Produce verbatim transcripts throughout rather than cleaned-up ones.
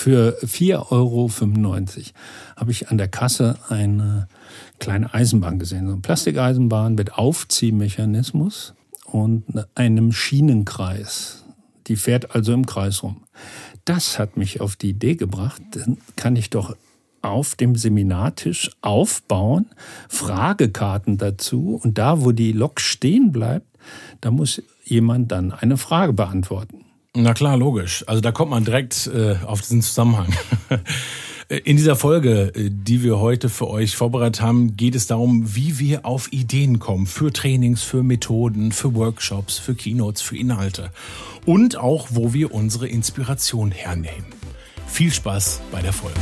für vier Euro fünfundneunzig habe ich an der Kasse eine kleine Eisenbahn gesehen. So eine Plastikeisenbahn mit Aufziehmechanismus und einem Schienenkreis. Die fährt also im Kreis rum. Das hat mich auf die Idee gebracht, dann kann ich doch auf dem Seminartisch aufbauen, Fragekarten dazu. Und da, wo die Lok stehen bleibt, da muss jemand dann eine Frage beantworten. Na klar, logisch. Also da kommt man direkt äh, auf diesen Zusammenhang. In dieser Folge, die wir heute für euch vorbereitet haben, geht es darum, wie wir auf Ideen kommen. Für Trainings, für Methoden, für Workshops, für Keynotes, für Inhalte. Und auch, wo wir unsere Inspiration hernehmen. Viel Spaß bei der Folge.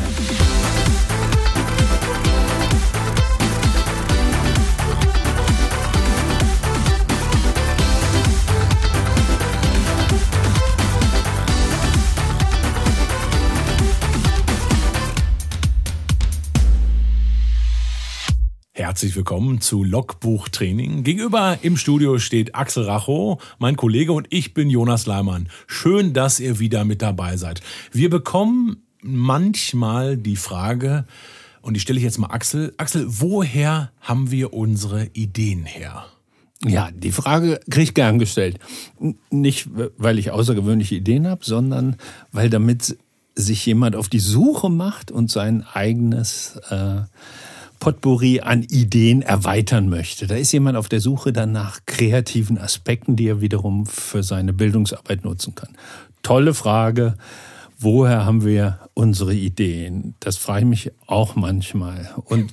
Herzlich willkommen zu Logbuchtraining. Gegenüber im Studio steht Axel Rachow, mein Kollege, und ich bin Jonas Leimann. Schön, dass ihr wieder mit dabei seid. Wir bekommen manchmal die Frage, und die stelle ich jetzt mal Axel. Axel, woher haben wir unsere Ideen her? Ja, die Frage kriege ich gern gestellt. Nicht, weil ich außergewöhnliche Ideen habe, sondern weil damit sich jemand auf die Suche macht und sein eigenes äh, Potpourri an Ideen erweitern möchte. Da ist jemand auf der Suche dann nach kreativen Aspekten, die er wiederum für seine Bildungsarbeit nutzen kann. Tolle Frage. Woher haben wir unsere Ideen? Das frage ich mich auch manchmal. Und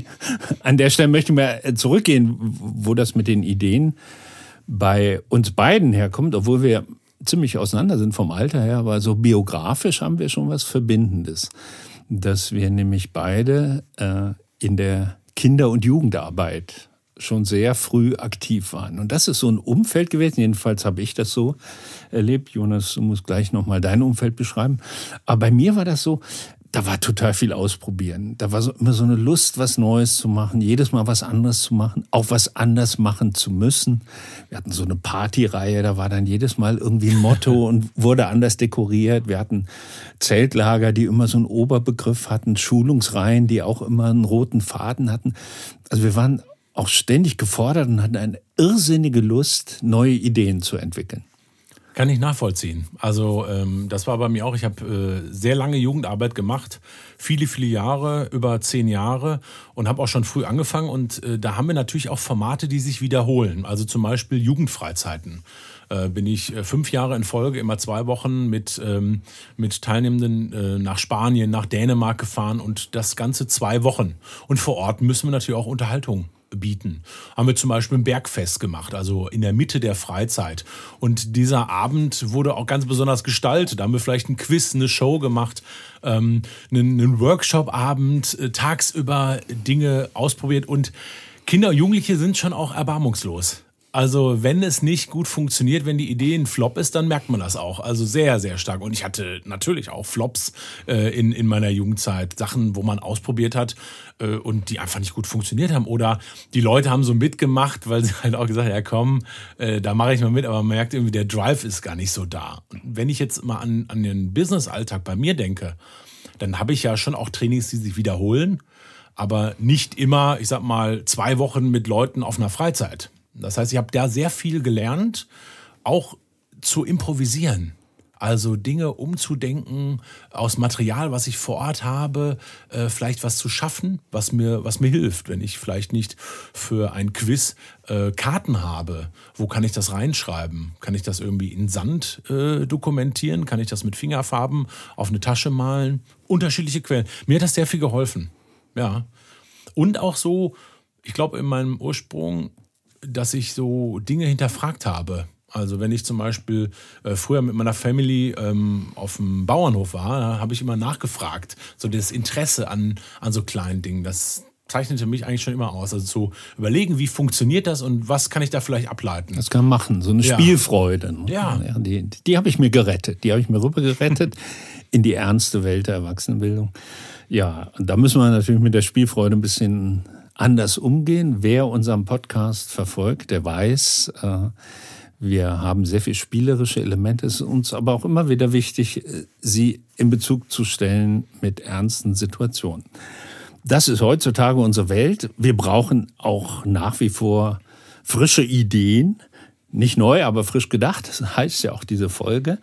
an der Stelle möchte ich mal zurückgehen, wo das mit den Ideen bei uns beiden herkommt, obwohl wir ziemlich auseinander sind vom Alter her, aber so biografisch haben wir schon was Verbindendes. Dass wir nämlich beide äh, in der Kinder- und Jugendarbeit schon sehr früh aktiv waren. Und das ist so ein Umfeld gewesen, jedenfalls habe ich das so erlebt. Jonas, du musst gleich nochmal dein Umfeld beschreiben. Aber bei mir war das so, da war total viel ausprobieren. Da war so, immer so eine Lust, was Neues zu machen, jedes Mal was anderes zu machen, auch was anders machen zu müssen. Wir hatten so eine Partyreihe, da war dann jedes Mal irgendwie ein Motto und wurde anders dekoriert. Wir hatten Zeltlager, die immer so einen Oberbegriff hatten, Schulungsreihen, die auch immer einen roten Faden hatten. Also wir waren auch ständig gefordert und hatten eine irrsinnige Lust, neue Ideen zu entwickeln. Kann ich nachvollziehen. Also ähm, das war bei mir auch. Ich habe äh, sehr lange Jugendarbeit gemacht, viele, viele Jahre, über zehn Jahre, und habe auch schon früh angefangen. Und äh, da haben wir natürlich auch Formate, die sich wiederholen. Also zum Beispiel Jugendfreizeiten. Äh, bin ich äh, fünf Jahre in Folge, immer zwei Wochen mit, ähm, mit Teilnehmenden äh, nach Spanien, nach Dänemark gefahren, und das Ganze zwei Wochen. Und vor Ort müssen wir natürlich auch Unterhaltung bieten. Haben wir zum Beispiel ein Bergfest gemacht, also in der Mitte der Freizeit. Und dieser Abend wurde auch ganz besonders gestaltet. Da haben wir vielleicht ein Quiz, eine Show gemacht, ähm, einen, einen Workshop-Abend, äh, tagsüber Dinge ausprobiert. Und Kinder und Jugendliche sind schon auch erbarmungslos. Also wenn es nicht gut funktioniert, wenn die Idee ein Flop ist, dann merkt man das auch. Also sehr, sehr stark. Und ich hatte natürlich auch Flops äh, in, in meiner Jugendzeit. Sachen, wo man ausprobiert hat äh, und die einfach nicht gut funktioniert haben. Oder die Leute haben so mitgemacht, weil sie halt auch gesagt haben, ja komm, äh, da mache ich mal mit. Aber man merkt irgendwie, der Drive ist gar nicht so da. Und wenn ich jetzt mal an, an den Business-Alltag bei mir denke, dann habe ich ja schon auch Trainings, die sich wiederholen. Aber nicht immer, ich sag mal, zwei Wochen mit Leuten auf einer Freizeit. Das heißt, ich habe da sehr viel gelernt, auch zu improvisieren. Also Dinge umzudenken aus Material, was ich vor Ort habe, äh, vielleicht was zu schaffen, was mir, was mir hilft. Wenn ich vielleicht nicht für ein Quiz äh, Karten habe, wo kann ich das reinschreiben? Kann ich das irgendwie in Sand äh, dokumentieren? Kann ich das mit Fingerfarben auf eine Tasche malen? Unterschiedliche Quellen. Mir hat das sehr viel geholfen. Ja. Und auch so, ich glaube, in meinem Ursprung, dass ich so Dinge hinterfragt habe. Also wenn ich zum Beispiel äh, früher mit meiner Family ähm, auf dem Bauernhof war, da habe ich immer nachgefragt. So das Interesse an, an so kleinen Dingen, das zeichnete mich eigentlich schon immer aus. Also zu überlegen, wie funktioniert das und was kann ich da vielleicht ableiten. Das kann man machen, so eine ja. Spielfreude. Ne? Ja. ja. Die, die habe ich mir gerettet. Die habe ich mir rüber gerettet in die ernste Welt der Erwachsenenbildung. Ja, und da müssen wir natürlich mit der Spielfreude ein bisschen anders umgehen. Wer unseren Podcast verfolgt, der weiß, äh, Wir haben sehr viel spielerische Elemente. Es ist uns aber auch immer wieder wichtig, sie in Bezug zu stellen mit ernsten Situationen. Das ist heutzutage unsere Welt. Wir brauchen auch nach wie vor frische Ideen. Nicht neu, aber frisch gedacht. Das heißt ja auch diese Folge.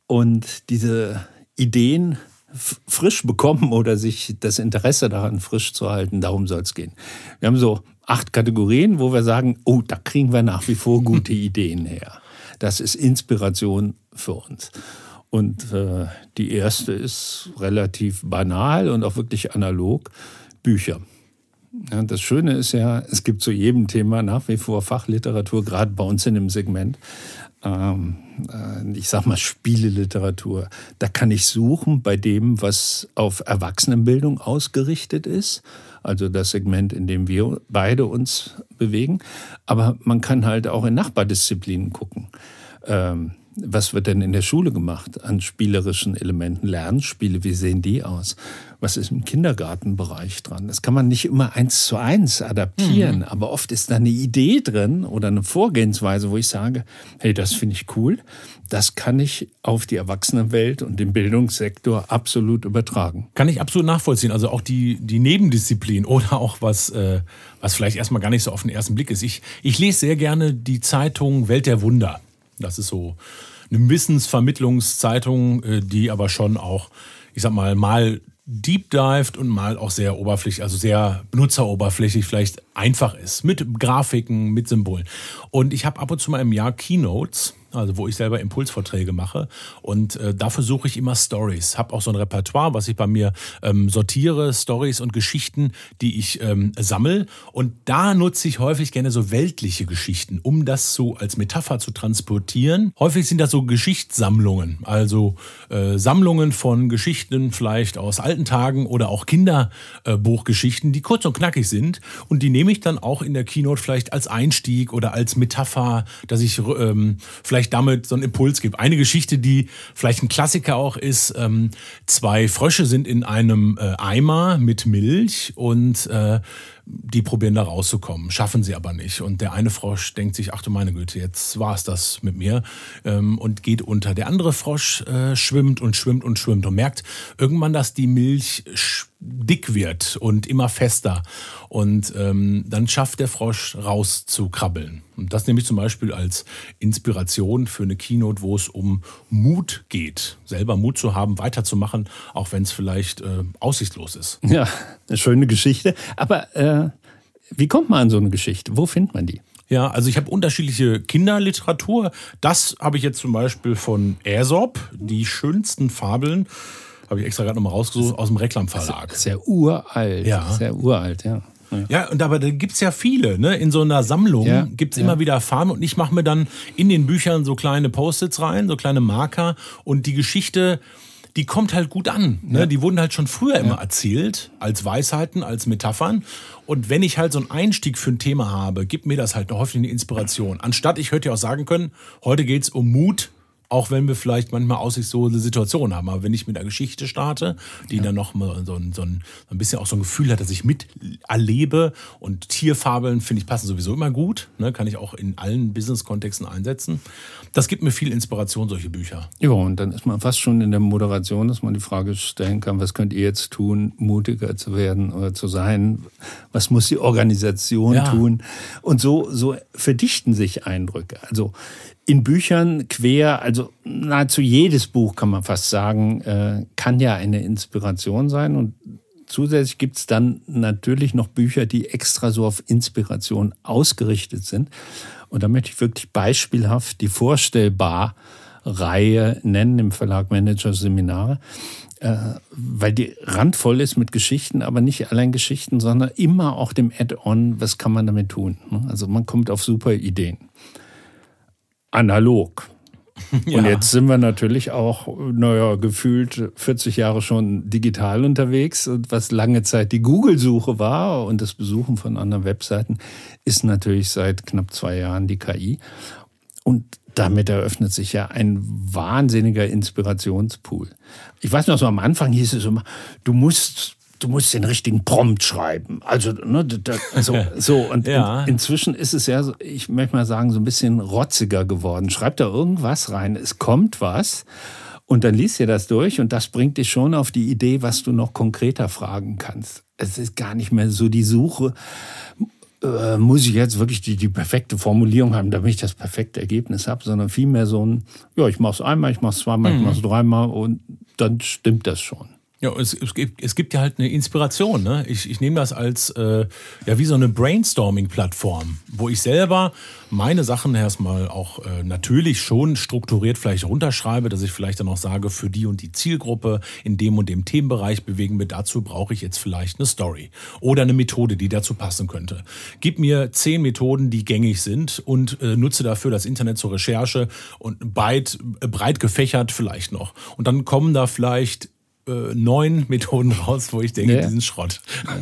Und diese Ideen frisch bekommen oder sich das Interesse daran frisch zu halten, darum soll es gehen. Wir haben so acht Kategorien, wo wir sagen, oh, da kriegen wir nach wie vor gute Ideen her. Das ist Inspiration für uns. Und äh, die erste ist relativ banal und auch wirklich analog, Bücher. Ja, das Schöne ist ja, es gibt zu jedem Thema nach wie vor Fachliteratur, gerade bei uns in dem Segment. Ähm, äh, ich sag mal Spieleliteratur. Da kann ich suchen bei dem, was auf Erwachsenenbildung ausgerichtet ist. Also das Segment, in dem wir beide uns bewegen. Aber man kann halt auch in Nachbardisziplinen gucken. Ähm, was wird denn in der Schule gemacht an spielerischen Elementen? Lernspiele, wie sehen die aus? Was ist im Kindergartenbereich dran? Das kann man nicht immer eins zu eins adaptieren, mhm. aber oft ist da eine Idee drin oder eine Vorgehensweise, wo ich sage, hey, das finde ich cool. Das kann ich auf die Erwachsenenwelt und den Bildungssektor absolut übertragen. Kann ich absolut nachvollziehen. Also auch die, die Nebendisziplin oder auch was, äh, was vielleicht erstmal gar nicht so auf den ersten Blick ist. Ich, ich lese sehr gerne die Zeitung Welt der Wunder. Das ist so eine Wissensvermittlungszeitung, die aber schon auch, ich sag mal, mal deep dived und mal auch sehr oberflächlich, also sehr benutzeroberflächlich vielleicht einfach ist. Mit Grafiken, mit Symbolen. Und ich habe ab und zu mal im Jahr Keynotes, also wo ich selber Impulsvorträge mache. Und äh, dafür suche ich immer Stories. Habe auch so ein Repertoire, was ich bei mir ähm, sortiere, Stories und Geschichten, die ich ähm, sammle. Und da nutze ich häufig gerne so weltliche Geschichten, um das so als Metapher zu transportieren. Häufig sind das so Geschichtssammlungen, also äh, Sammlungen von Geschichten vielleicht aus alten Tagen oder auch Kinderbuchgeschichten, äh, die kurz und knackig sind. Und die nehme ich dann auch in der Keynote vielleicht als Einstieg oder als Metapher, dass ich ähm, vielleicht damit so einen Impuls gebe. Eine Geschichte, die vielleicht ein Klassiker auch ist, ähm, zwei Frösche sind in einem äh, Eimer mit Milch und äh, die probieren da rauszukommen, schaffen sie aber nicht. Und der eine Frosch denkt sich, ach du meine Güte, jetzt war es das mit mir ähm, und geht unter. Der andere Frosch äh, schwimmt und schwimmt und schwimmt und merkt irgendwann, dass die Milch dick wird und immer fester. Und ähm, dann schafft der Frosch rauszukrabbeln. Und das nehme ich zum Beispiel als Inspiration für eine Keynote, wo es um Mut geht. Selber Mut zu haben, weiterzumachen, auch wenn es vielleicht äh, aussichtslos ist. Ja, eine schöne Geschichte. Aber äh, wie kommt man an so eine Geschichte? Wo findet man die? Ja, also ich habe unterschiedliche Kinderliteratur. Das habe ich jetzt zum Beispiel von Aesop, die schönsten Fabeln. Habe ich extra gerade nochmal rausgesucht, aus dem Reklam-Verlag. Sehr uralt. Ja. Sehr uralt, ja. Ja, ja, und aber da gibt's ja viele, ne? In so einer Sammlung ja, gibt's ja. immer wieder Farben und ich mache mir dann in den Büchern so kleine Post-its rein, so kleine Marker und die Geschichte, die kommt halt gut an. Ne? Ja. Die wurden halt schon früher immer ja. erzählt, als Weisheiten, als Metaphern. Und wenn ich halt so einen Einstieg für ein Thema habe, gibt mir das halt häufig eine Inspiration. Anstatt, ich hätte ja auch sagen können, heute geht's um Mut, auch wenn wir vielleicht manchmal aussichtslose Situationen haben. Aber wenn ich mit einer Geschichte starte, die ja. dann noch mal so ein, so ein bisschen auch so ein Gefühl hat, dass ich mit erlebe und Tierfabeln, finde ich, passen sowieso immer gut. Ne? Kann ich auch in allen Business-Kontexten einsetzen. Das gibt mir viel Inspiration, solche Bücher. Ja, und dann ist man fast schon in der Moderation, dass man die Frage stellen kann, was könnt ihr jetzt tun, mutiger zu werden oder zu sein? Was muss die Organisation ja. tun? Und so, so verdichten sich Eindrücke. Also in Büchern quer, also nahezu jedes Buch, kann man fast sagen, äh, kann ja eine Inspiration sein. Und zusätzlich gibt's dann natürlich noch Bücher, die extra so auf Inspiration ausgerichtet sind. Und da möchte ich wirklich beispielhaft die Vorstellbar-Reihe nennen im Verlag Manager Seminare, äh, weil die randvoll ist mit Geschichten, aber nicht allein Geschichten, sondern immer auch dem Add-on, was kann man damit tun. Also man kommt auf super Ideen. Analog. Ja. Und jetzt sind wir natürlich auch, naja, gefühlt vierzig Jahre schon digital unterwegs. Und was lange Zeit die Google-Suche war und das Besuchen von anderen Webseiten, ist natürlich seit knapp zwei Jahren die K I. Und damit eröffnet sich ja ein wahnsinniger Inspirationspool. Ich weiß noch, so am Anfang hieß es immer, du musst du musst den richtigen Prompt schreiben. Also, ne, da, so, so. Und ja. in, inzwischen ist es ja, ich möchte mal sagen, so ein bisschen rotziger geworden. Schreib da irgendwas rein, es kommt was und dann liest dir das durch und das bringt dich schon auf die Idee, was du noch konkreter fragen kannst. Es ist gar nicht mehr so die Suche, äh, muss ich jetzt wirklich die, die perfekte Formulierung haben, damit ich das perfekte Ergebnis habe, sondern vielmehr so ein, ja, ich mach's einmal, ich mach's zweimal, mhm. ich mach's dreimal und dann stimmt das schon. Ja, es, es, gibt, es gibt ja halt eine Inspiration. Ne? Ich, ich nehme das als äh, ja wie so eine Brainstorming-Plattform, wo ich selber meine Sachen erstmal auch äh, natürlich schon strukturiert vielleicht runterschreibe, dass ich vielleicht dann auch sage, für die und die Zielgruppe in dem und dem Themenbereich bewegen wir, dazu brauche ich jetzt vielleicht eine Story oder eine Methode, die dazu passen könnte. Gib mir zehn Methoden, die gängig sind und äh, nutze dafür das Internet zur Recherche und breit, äh, breit gefächert vielleicht noch. Und dann kommen da vielleicht neun Methoden raus, wo ich denke, ja. die sind Schrott.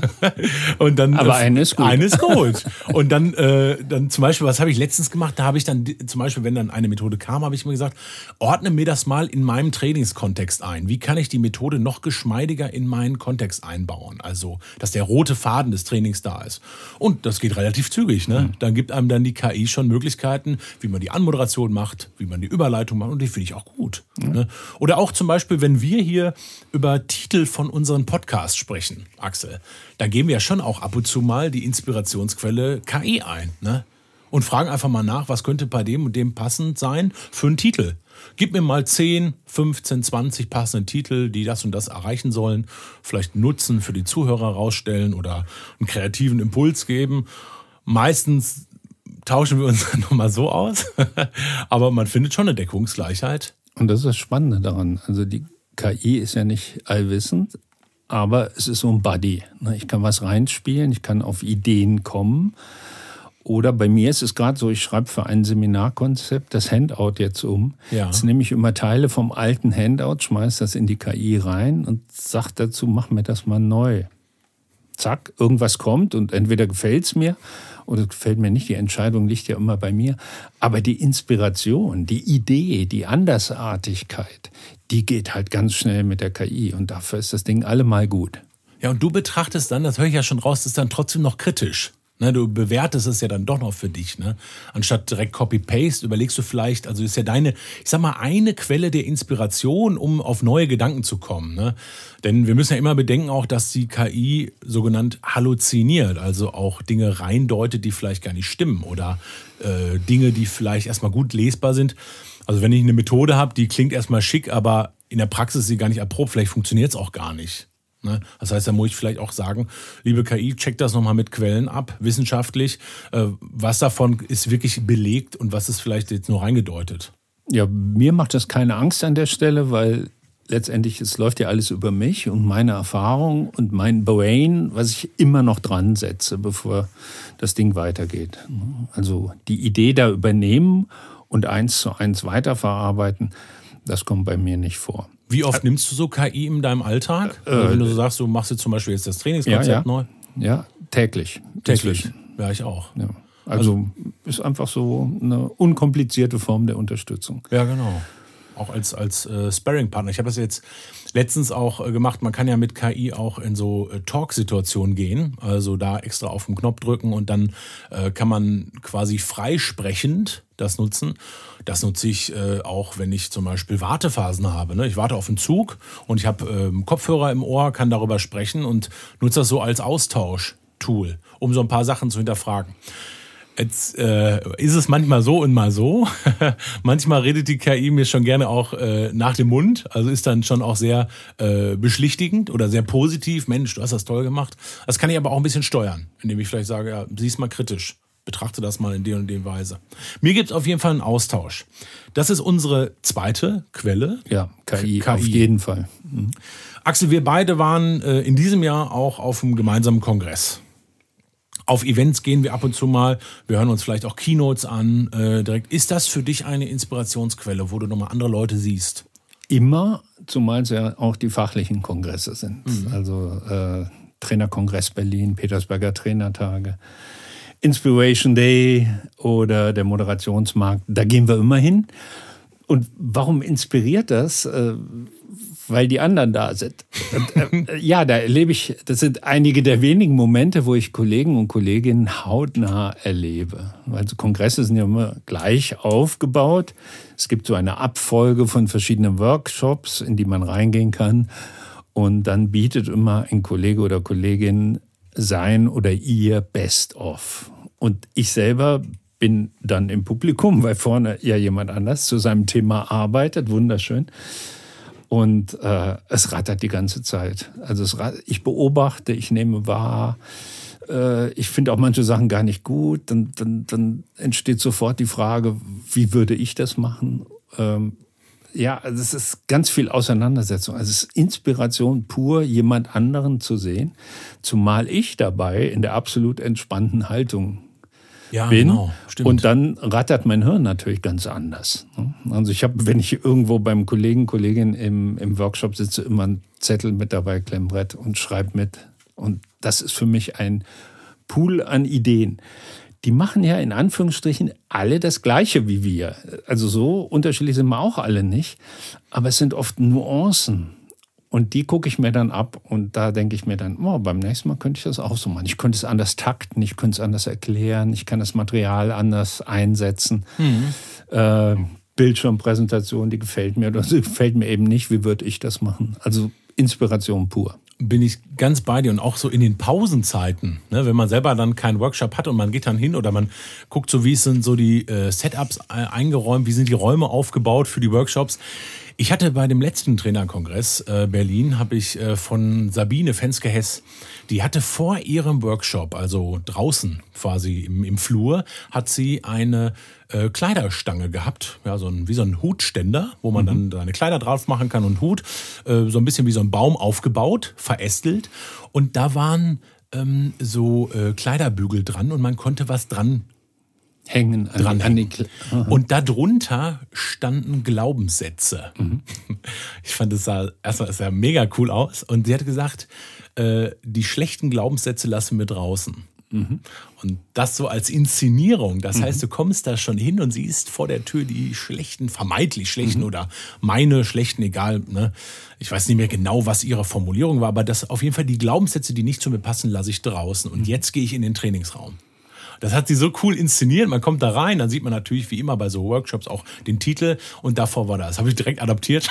Und dann, aber eine ist gut. Eine ist gut. Und dann, äh, dann zum Beispiel, was habe ich letztens gemacht? Da habe ich dann, zum Beispiel, wenn dann eine Methode kam, habe ich mir gesagt, ordne mir das mal in meinem Trainingskontext ein. Wie kann ich die Methode noch geschmeidiger in meinen Kontext einbauen? Also, dass der rote Faden des Trainings da ist. Und das geht relativ zügig. Ne? Mhm. Dann gibt einem dann die K I schon Möglichkeiten, wie man die Anmoderation macht, wie man die Überleitung macht. Und die finde ich auch gut. Mhm. Ne? Oder auch zum Beispiel, wenn wir hier über Titel von unseren Podcasts sprechen, Axel, dann geben wir ja schon auch ab und zu mal die Inspirationsquelle K I ein, ne? Und fragen einfach mal nach, was könnte bei dem und dem passend sein für einen Titel. Gib mir mal zehn, fünfzehn, zwanzig passende Titel, die das und das erreichen sollen, vielleicht einen Nutzen für die Zuhörer rausstellen oder einen kreativen Impuls geben. Meistens tauschen wir uns dann nochmal so aus, aber man findet schon eine Deckungsgleichheit. Und das ist das Spannende daran, also die K I ist ja nicht allwissend, aber es ist so ein Buddy. Ich kann was reinspielen, ich kann auf Ideen kommen. Oder bei mir ist es gerade so, ich schreibe für ein Seminarkonzept das Handout jetzt um. Ja. Jetzt nehme ich immer Teile vom alten Handout, schmeiße das in die K I rein und sage dazu, mach mir das mal neu. Zack, irgendwas kommt und entweder gefällt es mir oder gefällt mir nicht. Die Entscheidung liegt ja immer bei mir. Aber die Inspiration, die Idee, die Andersartigkeit, die geht halt ganz schnell mit der K I. Und dafür ist das Ding allemal gut. Ja, und du betrachtest dann, das höre ich ja schon raus, das ist dann trotzdem noch kritisch. Ne, du bewertest es ja dann doch noch für dich. Ne? Anstatt direkt Copy-Paste überlegst du vielleicht, also ist ja deine, ich sag mal, eine Quelle der Inspiration, um auf neue Gedanken zu kommen. Ne? Denn wir müssen ja immer bedenken auch, dass die K I sogenannt halluziniert, also auch Dinge reindeutet, die vielleicht gar nicht stimmen oder äh, Dinge, die vielleicht erstmal gut lesbar sind. Also wenn ich eine Methode habe, die klingt erstmal schick, aber in der Praxis ist sie gar nicht erprobt, vielleicht funktioniert es auch gar nicht. Das heißt, da muss ich vielleicht auch sagen, liebe K I, check das nochmal mit Quellen ab, wissenschaftlich. Was davon ist wirklich belegt und was ist vielleicht jetzt nur reingedeutet? Ja, mir macht das keine Angst an der Stelle, weil letztendlich, es läuft ja alles über mich und meine Erfahrung und mein Brain, was ich immer noch dran setze, bevor das Ding weitergeht. Also die Idee da übernehmen und eins zu eins weiterverarbeiten, das kommt bei mir nicht vor. Wie oft äh, nimmst du so K I in deinem Alltag? Äh, Wenn du so sagst, du machst jetzt zum Beispiel jetzt das Trainingskonzept ja, ja. neu? Ja, täglich. Täglich? Ja, ich auch. Ja. Also, also ist einfach so eine unkomplizierte Form der Unterstützung. Ja, genau. Auch als, als äh, Sparring-Partner. Ich habe das jetzt letztens auch äh, gemacht. Man kann ja mit K I auch in so äh, Talk-Situationen gehen. Also da extra auf den Knopf drücken und dann äh, kann man quasi freisprechend das nutzen. Das nutze ich äh, auch, wenn ich zum Beispiel Wartephasen habe. Ne? Ich warte auf einen Zug und ich habe äh, Kopfhörer im Ohr, kann darüber sprechen und nutze das so als Austausch-Tool, um so ein paar Sachen zu hinterfragen. Jetzt äh, ist es manchmal so und mal so. Manchmal redet die K I mir schon gerne auch äh, nach dem Mund. Also ist dann schon auch sehr äh, beschlichtigend oder sehr positiv. Mensch, du hast das toll gemacht. Das kann ich aber auch ein bisschen steuern, indem ich vielleicht sage, ja, sieh's mal kritisch. Betrachte das mal in der und der Weise. Mir gibt es auf jeden Fall einen Austausch. Das ist unsere zweite Quelle. Ja, K I, K I. Auf jeden Fall. Mhm. Axel, wir beide waren äh, in diesem Jahr auch auf einem gemeinsamen Kongress. Auf Events gehen wir ab und zu mal. Wir hören uns vielleicht auch Keynotes an. Äh, direkt. Ist das für dich eine Inspirationsquelle, wo du nochmal andere Leute siehst? Immer, zumal es ja auch die fachlichen Kongresse sind. Mhm. Also äh, Trainerkongress Berlin, Petersberger Trainertage, Inspiration Day oder der Moderationsmarkt. Da gehen wir immer hin. Und warum inspiriert das? Äh, weil die anderen da sind. Und, äh, ja, da erlebe ich, das sind einige der wenigen Momente, wo ich Kollegen und Kolleginnen hautnah erlebe. Also Kongresse sind ja immer gleich aufgebaut. Es gibt so eine Abfolge von verschiedenen Workshops, in die man reingehen kann. Und dann bietet immer ein Kollege oder Kollegin sein oder ihr Best-of. Und ich selber bin dann im Publikum, weil vorne ja jemand anders zu seinem Thema arbeitet. Wunderschön. Und äh, es rattert die ganze Zeit. Also es, ich beobachte, ich nehme wahr. Äh, ich finde auch manche Sachen gar nicht gut. Dann, dann, dann entsteht sofort die Frage, wie würde ich das machen? Ähm, ja, also es ist ganz viel Auseinandersetzung. Also es ist Inspiration pur, jemand anderen zu sehen. Zumal ich dabei in der absolut entspannten Haltung Ja, bin. genau, stimmt. Und dann rattert mein Hirn natürlich ganz anders. Also ich habe, wenn ich irgendwo beim Kollegen, Kollegin im, im Workshop sitze, immer einen Zettel mit dabei, Klemmbrett und schreibe mit. Und das ist für mich ein Pool an Ideen. Die machen ja in Anführungsstrichen alle das Gleiche wie wir. Also so unterschiedlich sind wir auch alle nicht. Aber es sind oft Nuancen. Und die gucke ich mir dann ab und da denke ich mir dann, oh, beim nächsten Mal könnte ich das auch so machen. Ich könnte es anders takten, ich könnte es anders erklären, ich kann das Material anders einsetzen. Mhm. Äh, Bildschirmpräsentation, die gefällt mir oder sie gefällt mir eben nicht. Wie würde ich das machen? Also Inspiration pur. Bin ich ganz bei dir und auch so in den Pausenzeiten, ne, wenn man selber dann keinen Workshop hat und man geht dann hin oder man guckt so, wie sind so die äh, Setups eingeräumt, wie sind die Räume aufgebaut für die Workshops. Ich hatte bei dem letzten Trainerkongress äh, Berlin, habe ich äh, von Sabine Fenske-Hess, die hatte vor ihrem Workshop, also draußen quasi im, im Flur, hat sie eine äh, Kleiderstange gehabt, ja, so ein, wie so ein Hutständer, wo man mhm. dann seine Kleider drauf machen kann und Hut, äh, so ein bisschen wie so ein Baum aufgebaut, verästelt. Und da waren ähm, so äh, Kleiderbügel dran und man konnte was dran hängen. An dran an die Kle- und darunter standen Glaubenssätze. Mhm. Ich fand es sah erstmal sah mega cool aus. Und sie hat gesagt, äh, die schlechten Glaubenssätze lassen wir draußen. Mhm. Und das so als Inszenierung. Das mhm. heißt, du kommst da schon hin und siehst vor der Tür die schlechten, vermeintlich schlechten mhm. oder meine schlechten, egal. Ne? Ich weiß nicht mehr genau, was ihre Formulierung war, aber das auf jeden Fall die Glaubenssätze, die nicht zu mir passen, lasse ich draußen. Und mhm. jetzt gehe ich in den Trainingsraum. Das hat sie so cool inszeniert. Man kommt da rein, dann sieht man natürlich wie immer bei so Workshops auch den Titel und davor war das. Das habe ich direkt adaptiert.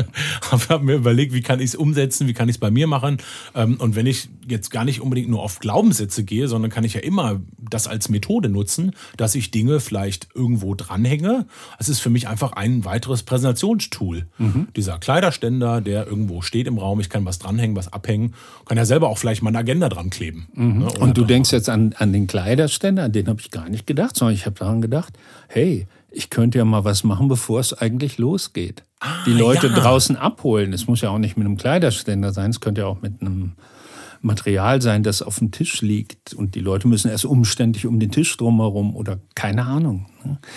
Habe mir überlegt, wie kann ich es umsetzen, wie kann ich es bei mir machen. Und wenn ich jetzt gar nicht unbedingt nur auf Glaubenssätze gehe, sondern kann ich ja immer das als Methode nutzen, dass ich Dinge vielleicht irgendwo dranhänge. Es ist für mich einfach ein weiteres Präsentationstool. Mhm. Dieser Kleiderständer, der irgendwo steht im Raum, ich kann was dranhängen, was abhängen, kann ja selber auch vielleicht mal eine Agenda dran kleben. Mhm. Ne? Und du denkst jetzt an, an den Kleiderständer? An den habe ich gar nicht gedacht, sondern ich habe daran gedacht, hey, ich könnte ja mal was machen, bevor es eigentlich losgeht. Ah, die Leute ja. draußen abholen. Es muss ja auch nicht mit einem Kleiderständer sein, es könnte ja auch mit einem Material sein, das auf dem Tisch liegt. Und die Leute müssen erst umständlich um den Tisch drumherum oder keine Ahnung.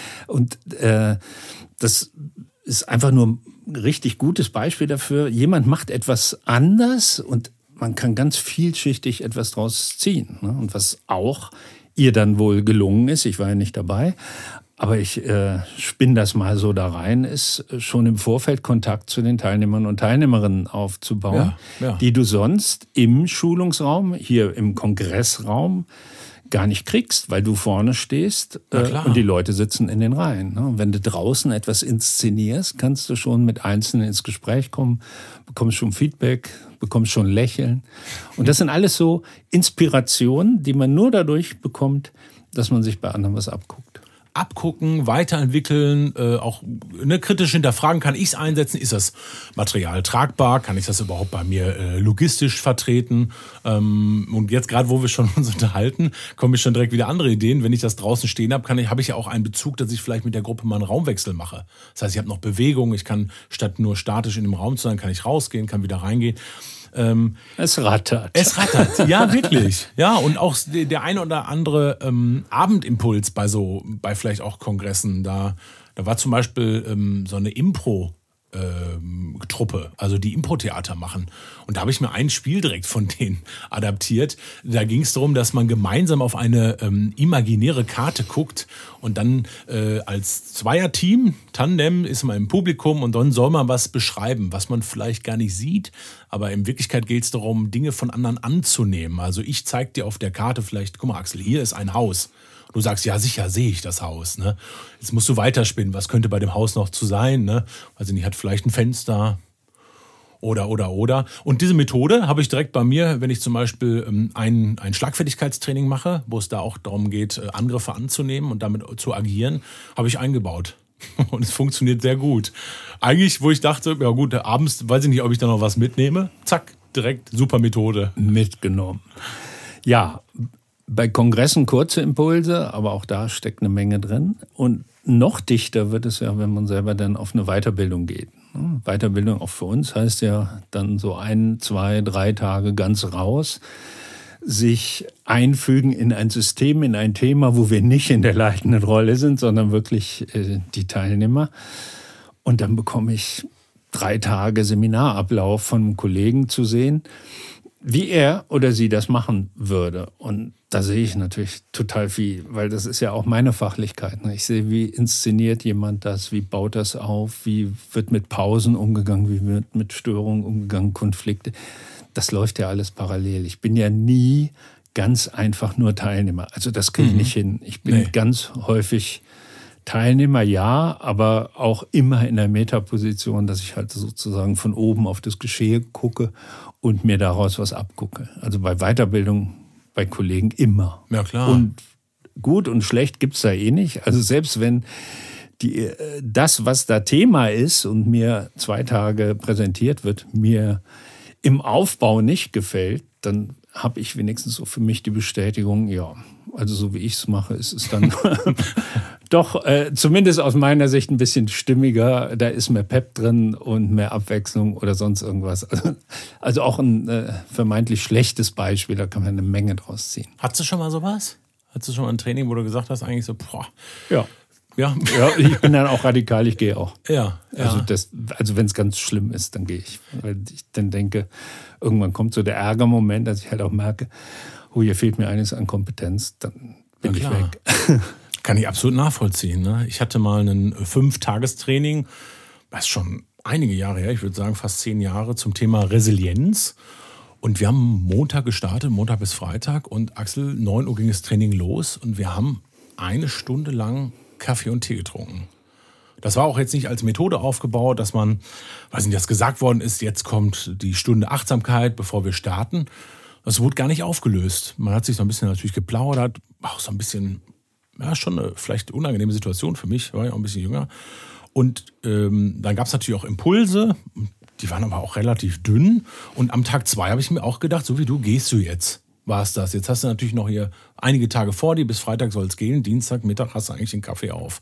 Und äh, das ist einfach nur ein richtig gutes Beispiel dafür. Jemand macht etwas anders und man kann ganz vielschichtig etwas draus ziehen. Und was auch ihr dann wohl gelungen ist, ich war ja nicht dabei, aber ich äh, spinne das mal so da rein, ist schon im Vorfeld Kontakt zu den Teilnehmern und Teilnehmerinnen aufzubauen, ja, ja. die du sonst im Schulungsraum, hier im Kongressraum, gar nicht kriegst, weil du vorne stehst äh, und die Leute sitzen in den Reihen. Ne? Und wenn du draußen etwas inszenierst, kannst du schon mit Einzelnen ins Gespräch kommen, bekommst schon Feedback, bekommst schon Lächeln. Und das sind alles so Inspirationen, die man nur dadurch bekommt, dass man sich bei anderen was abguckt. Abgucken, weiterentwickeln, äh, auch ne, kritisch hinterfragen, kann ich es einsetzen, ist das Material tragbar, kann ich das überhaupt bei mir äh, logistisch vertreten ähm, und jetzt gerade, wo wir schon uns unterhalten, kommen mir schon direkt wieder andere Ideen, wenn ich das draußen stehen habe, kann ich, habe ich ja auch einen Bezug, dass ich vielleicht mit der Gruppe mal einen Raumwechsel mache. Das heißt, ich habe noch Bewegung, ich kann statt nur statisch in dem Raum zu sein, kann ich rausgehen, kann wieder reingehen. Ähm, es rattert. Es rattert, ja, wirklich. Ja, und auch der eine oder andere ähm, Abendimpuls bei so, bei vielleicht auch Kongressen, da, da war zum Beispiel ähm, so eine Impro- Ähm, Truppe, also die Impro-Theater machen. Und da habe ich mir ein Spiel direkt von denen adaptiert. Da ging es darum, dass man gemeinsam auf eine ähm, imaginäre Karte guckt und dann äh, als Zweierteam, Tandem, ist man im Publikum und dann soll man was beschreiben, was man vielleicht gar nicht sieht. Aber in Wirklichkeit geht es darum, Dinge von anderen anzunehmen. Also ich zeige dir auf der Karte vielleicht, guck mal Axel, hier ist ein Haus. Du sagst, ja sicher, sehe ich das Haus. Ne? Jetzt musst du weiterspinnen, was könnte bei dem Haus noch zu sein? Ne? Also nicht, hat vielleicht ein Fenster oder, oder, oder. Und diese Methode habe ich direkt bei mir, wenn ich zum Beispiel ähm, ein, ein Schlagfertigkeitstraining mache, wo es da auch darum geht, äh, Angriffe anzunehmen und damit zu agieren, habe ich eingebaut. Und es funktioniert sehr gut. Eigentlich, wo ich dachte, ja gut, abends weiß ich nicht, ob ich da noch was mitnehme. Zack, direkt, super Methode. Mitgenommen. Ja, bei Kongressen kurze Impulse, aber auch da steckt eine Menge drin. Und noch dichter wird es ja, wenn man selber dann auf eine Weiterbildung geht. Weiterbildung auch für uns heißt ja dann so ein, zwei, drei Tage ganz raus, sich einfügen in ein System, in ein Thema, wo wir nicht in der leitenden Rolle sind, sondern wirklich äh, die Teilnehmer. Und dann bekomme ich drei Tage Seminarablauf von einem Kollegen zu sehen, wie er oder sie das machen würde. Und da sehe ich natürlich total viel, weil das ist ja auch meine Fachlichkeit. Ich sehe, wie inszeniert jemand das, wie baut das auf, wie wird mit Pausen umgegangen, wie wird mit Störungen umgegangen, Konflikte. Das läuft ja alles parallel. Ich bin ja nie ganz einfach nur Teilnehmer. Also das kriege ich mhm. nicht hin. Ich bin nee. ganz häufig Teilnehmer, ja, aber auch immer in der Metaposition, dass ich halt sozusagen von oben auf das Geschehen gucke und mir daraus was abgucke. Also bei Weiterbildung, bei Kollegen immer. Ja, klar. Und gut und schlecht gibt's da eh nicht. Also selbst wenn die, das, was da Thema ist und mir zwei Tage präsentiert wird, mir im Aufbau nicht gefällt, dann habe ich wenigstens so für mich die Bestätigung, ja, also so wie ich es mache, ist es dann doch äh, zumindest aus meiner Sicht ein bisschen stimmiger. Da ist mehr Pep drin und mehr Abwechslung oder sonst irgendwas. Also, also auch ein äh, vermeintlich schlechtes Beispiel, da kann man eine Menge draus ziehen. Hattest du schon mal sowas? Hattest du schon mal ein Training, wo du gesagt hast, eigentlich so, boah. Ja. Ja. Ja, ich bin dann auch radikal, ich gehe auch. Ja, ja. Also, das, also wenn es ganz schlimm ist, dann gehe ich. Weil ich dann denke, irgendwann kommt so der Ärgermoment, dass ich halt auch merke, oh, hier fehlt mir eines an Kompetenz, dann bin ja, ich weg. Kann ich absolut nachvollziehen. Ne? Ich hatte mal ein Fünf-Tages-Training, das ist schon einige Jahre her, ich würde sagen fast zehn Jahre, zum Thema Resilienz. Und wir haben Montag gestartet, Montag bis Freitag. Und Axel, neun Uhr ging das Training los und wir haben eine Stunde lang Kaffee und Tee getrunken. Das war auch jetzt nicht als Methode aufgebaut, dass man, weiß nicht, dass gesagt worden ist, jetzt kommt die Stunde Achtsamkeit, bevor wir starten. Das wurde gar nicht aufgelöst. Man hat sich so ein bisschen natürlich geplaudert, auch so ein bisschen, ja, schon eine vielleicht unangenehme Situation für mich, war ja auch ein bisschen jünger. Und ähm, dann gab es natürlich auch Impulse, die waren aber auch relativ dünn. Und am Tag zwei habe ich mir auch gedacht, so wie du, gehst du jetzt. War es das. Jetzt hast du natürlich noch hier einige Tage vor dir, bis Freitag soll es gehen. Dienstag, Mittag hast du eigentlich den Kaffee auf.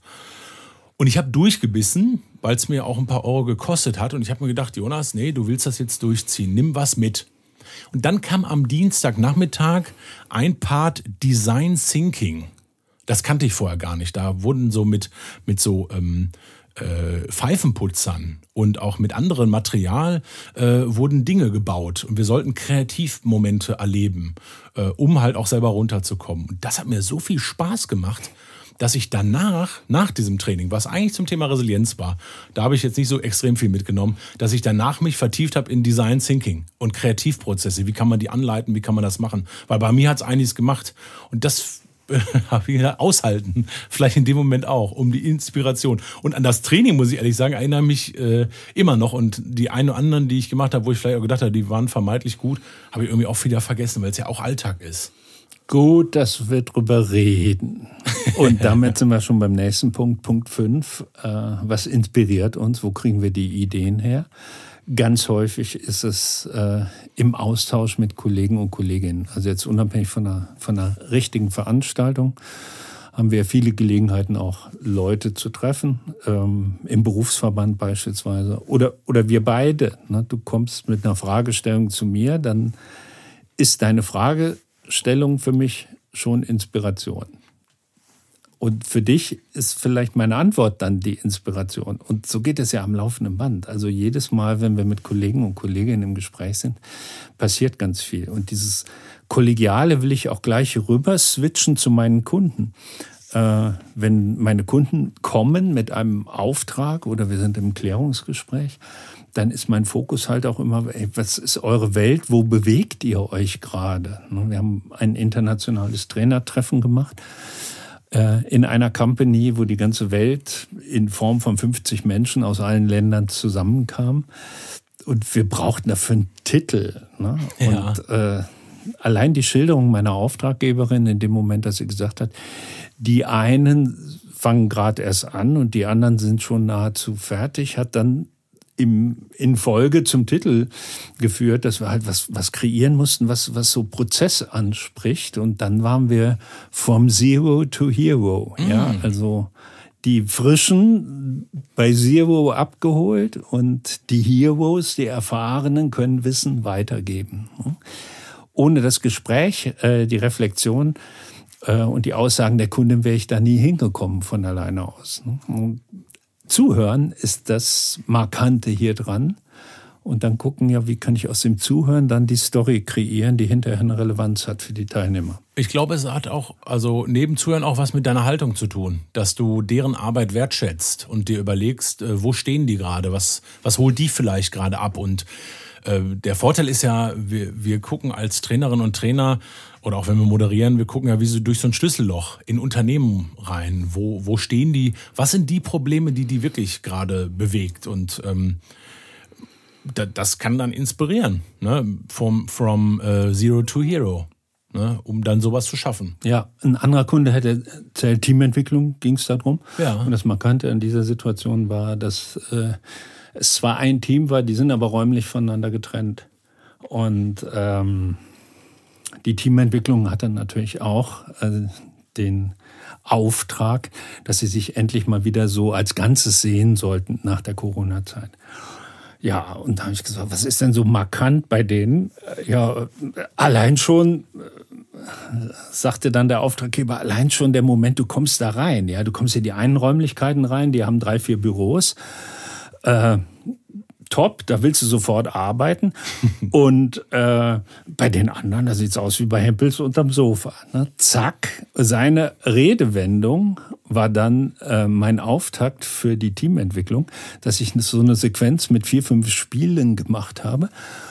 Und ich habe durchgebissen, weil es mir auch ein paar Euro gekostet hat. Und ich habe mir gedacht, Jonas, nee, du willst das jetzt durchziehen. Nimm was mit. Und dann kam am Dienstagnachmittag ein Part Design Thinking. Das kannte ich vorher gar nicht. Da wurden so mit, mit so ähm, äh, Pfeifenputzern und auch mit anderem Material äh, wurden Dinge gebaut. Und wir sollten Kreativmomente erleben, äh, um halt auch selber runterzukommen. Und das hat mir so viel Spaß gemacht, dass ich danach, nach diesem Training, was eigentlich zum Thema Resilienz war, da habe ich jetzt nicht so extrem viel mitgenommen, dass ich danach mich vertieft habe in Design Thinking und Kreativprozesse. Wie kann man die anleiten, wie kann man das machen? Weil bei mir hat es einiges gemacht und das habe ich gedacht, aushalten, vielleicht in dem Moment auch, um die Inspiration. Und an das Training, muss ich ehrlich sagen, erinnere mich äh, immer noch. Und die einen oder anderen, die ich gemacht habe, wo ich vielleicht auch gedacht habe, die waren vermeintlich gut, habe ich irgendwie auch wieder vergessen, weil es ja auch Alltag ist. Gut, dass wir drüber reden. Und damit sind wir schon beim nächsten Punkt, Punkt fünf. Äh, was inspiriert uns? Wo kriegen wir die Ideen her? Ganz häufig ist es äh, im Austausch mit Kollegen und Kolleginnen. Also jetzt unabhängig von einer, von einer richtigen Veranstaltung haben wir viele Gelegenheiten, auch Leute zu treffen, ähm, im Berufsverband beispielsweise. Oder, oder wir beide. Ne? Du kommst mit einer Fragestellung zu mir, dann ist deine Fragestellung für mich schon Inspiration. Und für dich ist vielleicht meine Antwort dann die Inspiration. Und so geht es ja am laufenden Band. Also jedes Mal, wenn wir mit Kollegen und Kolleginnen im Gespräch sind, passiert ganz viel. Und dieses Kollegiale will ich auch gleich rüber switchen zu meinen Kunden. Äh, wenn meine Kunden kommen mit einem Auftrag oder wir sind im Klärungsgespräch, dann ist mein Fokus halt auch immer, ey, was ist eure Welt, wo bewegt ihr euch gerade? Wir haben ein internationales Trainertreffen gemacht äh, in einer Company, wo die ganze Welt in Form von fünfzig Menschen aus allen Ländern zusammenkam. Und wir brauchten dafür einen Titel. Ne? Ja. Und äh, allein die Schilderung meiner Auftraggeberin in dem Moment, dass sie gesagt hat, die einen fangen gerade erst an und die anderen sind schon nahezu fertig, hat dann im, in Folge zum Titel geführt, dass wir halt was, was kreieren mussten, was, was so Prozess anspricht. Und dann waren wir from Zero to Hero. Mm. Ja, also die Frischen bei Zero abgeholt und die Heroes, die Erfahrenen, können Wissen weitergeben. Ohne das Gespräch, äh, die Reflexion äh, und die Aussagen der Kundin wäre ich da nie hingekommen von alleine aus. Und Zuhören ist das Markante hier dran. Und dann gucken, ja, wie kann ich aus dem Zuhören dann die Story kreieren, die hinterher eine Relevanz hat für die Teilnehmer. Ich glaube, es hat auch, also neben Zuhören auch was mit deiner Haltung zu tun, dass du deren Arbeit wertschätzt und dir überlegst, wo stehen die gerade, was, was holt die vielleicht gerade ab. Und äh, der Vorteil ist ja, wir, wir gucken als Trainerinnen und Trainer oder auch wenn wir moderieren, wir gucken ja wie so durch so ein Schlüsselloch in Unternehmen rein. Wo, wo stehen die? Was sind die Probleme, die die wirklich gerade bewegt? Und ähm, da, das kann dann inspirieren, ne? From, from uh, Zero to Hero, ne? Um dann sowas zu schaffen. Ja, ein anderer Kunde hätte erzählt, Teamentwicklung ging es darum. Ja. Und das Markante an dieser Situation war, dass äh, es zwar ein Team war, die sind aber räumlich voneinander getrennt. Und ähm, die Teamentwicklung hat dann natürlich auch äh, den Auftrag, dass sie sich endlich mal wieder so als Ganzes sehen sollten nach der Corona-Zeit. Ja, und da habe ich gesagt, was ist denn so markant bei denen? Ja, allein schon, sagte dann der Auftraggeber, allein schon der Moment, du kommst da rein. Ja, du kommst in die einen Räumlichkeiten rein, die haben drei, vier Büros. Äh, top, da willst du sofort arbeiten. Und äh, bei den anderen, da sieht es aus wie bei Hempels unterm Sofa. Ne? Zack, seine Redewendung war dann äh, mein Auftakt für die Teamentwicklung, dass ich so eine Sequenz mit vier, fünf Spielen gemacht habe.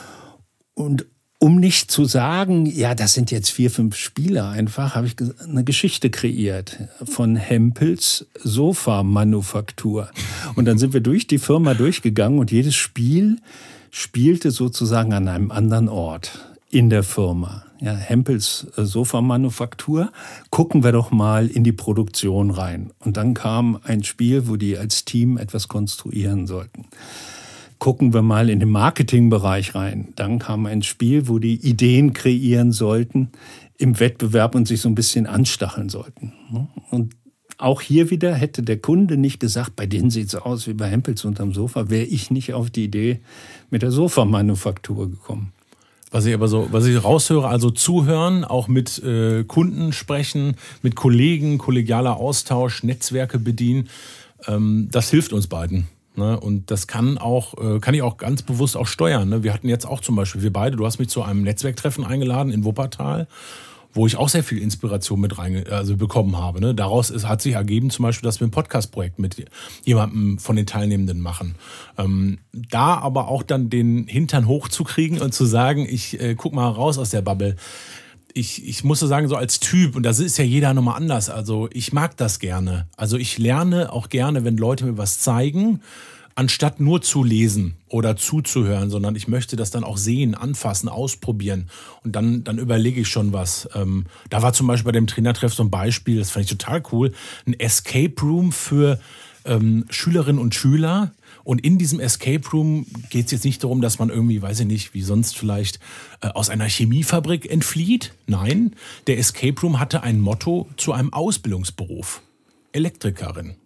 Und um nicht zu sagen, ja, das sind jetzt vier, fünf Spiele einfach, habe ich eine Geschichte kreiert von Hempels Sofamanufaktur. Und dann sind wir durch die Firma durchgegangen und jedes Spiel spielte sozusagen an einem anderen Ort in der Firma. Ja, Hempels Sofamanufaktur, gucken wir doch mal in die Produktion rein. Und dann kam ein Spiel, wo die als Team etwas konstruieren sollten. Gucken wir mal in den Marketingbereich rein. Dann kam ein Spiel, wo die Ideen kreieren sollten im Wettbewerb und sich so ein bisschen anstacheln sollten. Und auch hier wieder hätte der Kunde nicht gesagt, bei denen sieht es aus wie bei Hempels unterm Sofa, wäre ich nicht auf die Idee mit der Sofamanufaktur gekommen. Was ich aber so, was ich raushöre, also zuhören, auch mit äh, Kunden sprechen, mit Kollegen, kollegialer Austausch, Netzwerke bedienen, ähm, das hilft uns beiden. Ne? Und das kann auch, äh, kann ich auch ganz bewusst auch steuern. Ne? Wir hatten jetzt auch zum Beispiel, wir beide, du hast mich zu einem Netzwerktreffen eingeladen in Wuppertal, wo ich auch sehr viel Inspiration mit rein, also bekommen habe. Ne? Daraus ist, hat sich ergeben zum Beispiel, dass wir ein Podcast-Projekt mit jemandem von den Teilnehmenden machen. Ähm, da aber auch dann den Hintern hochzukriegen und zu sagen, ich äh, guck mal raus aus der Bubble. Ich, ich muss so sagen, so als Typ, und das ist ja jeder nochmal anders, also ich mag das gerne. Also ich lerne auch gerne, wenn Leute mir was zeigen, anstatt nur zu lesen oder zuzuhören, sondern ich möchte das dann auch sehen, anfassen, ausprobieren. Und dann, dann überlege ich schon was. Ähm, da war zum Beispiel bei dem Trainertreff so ein Beispiel, das fand ich total cool, ein Escape Room für ähm, Schülerinnen und Schüler. Und in diesem Escape Room geht es jetzt nicht darum, dass man irgendwie, weiß ich nicht, wie sonst vielleicht äh, aus einer Chemiefabrik entflieht. Nein, der Escape Room hatte ein Motto zu einem Ausbildungsberuf. Elektrikerin.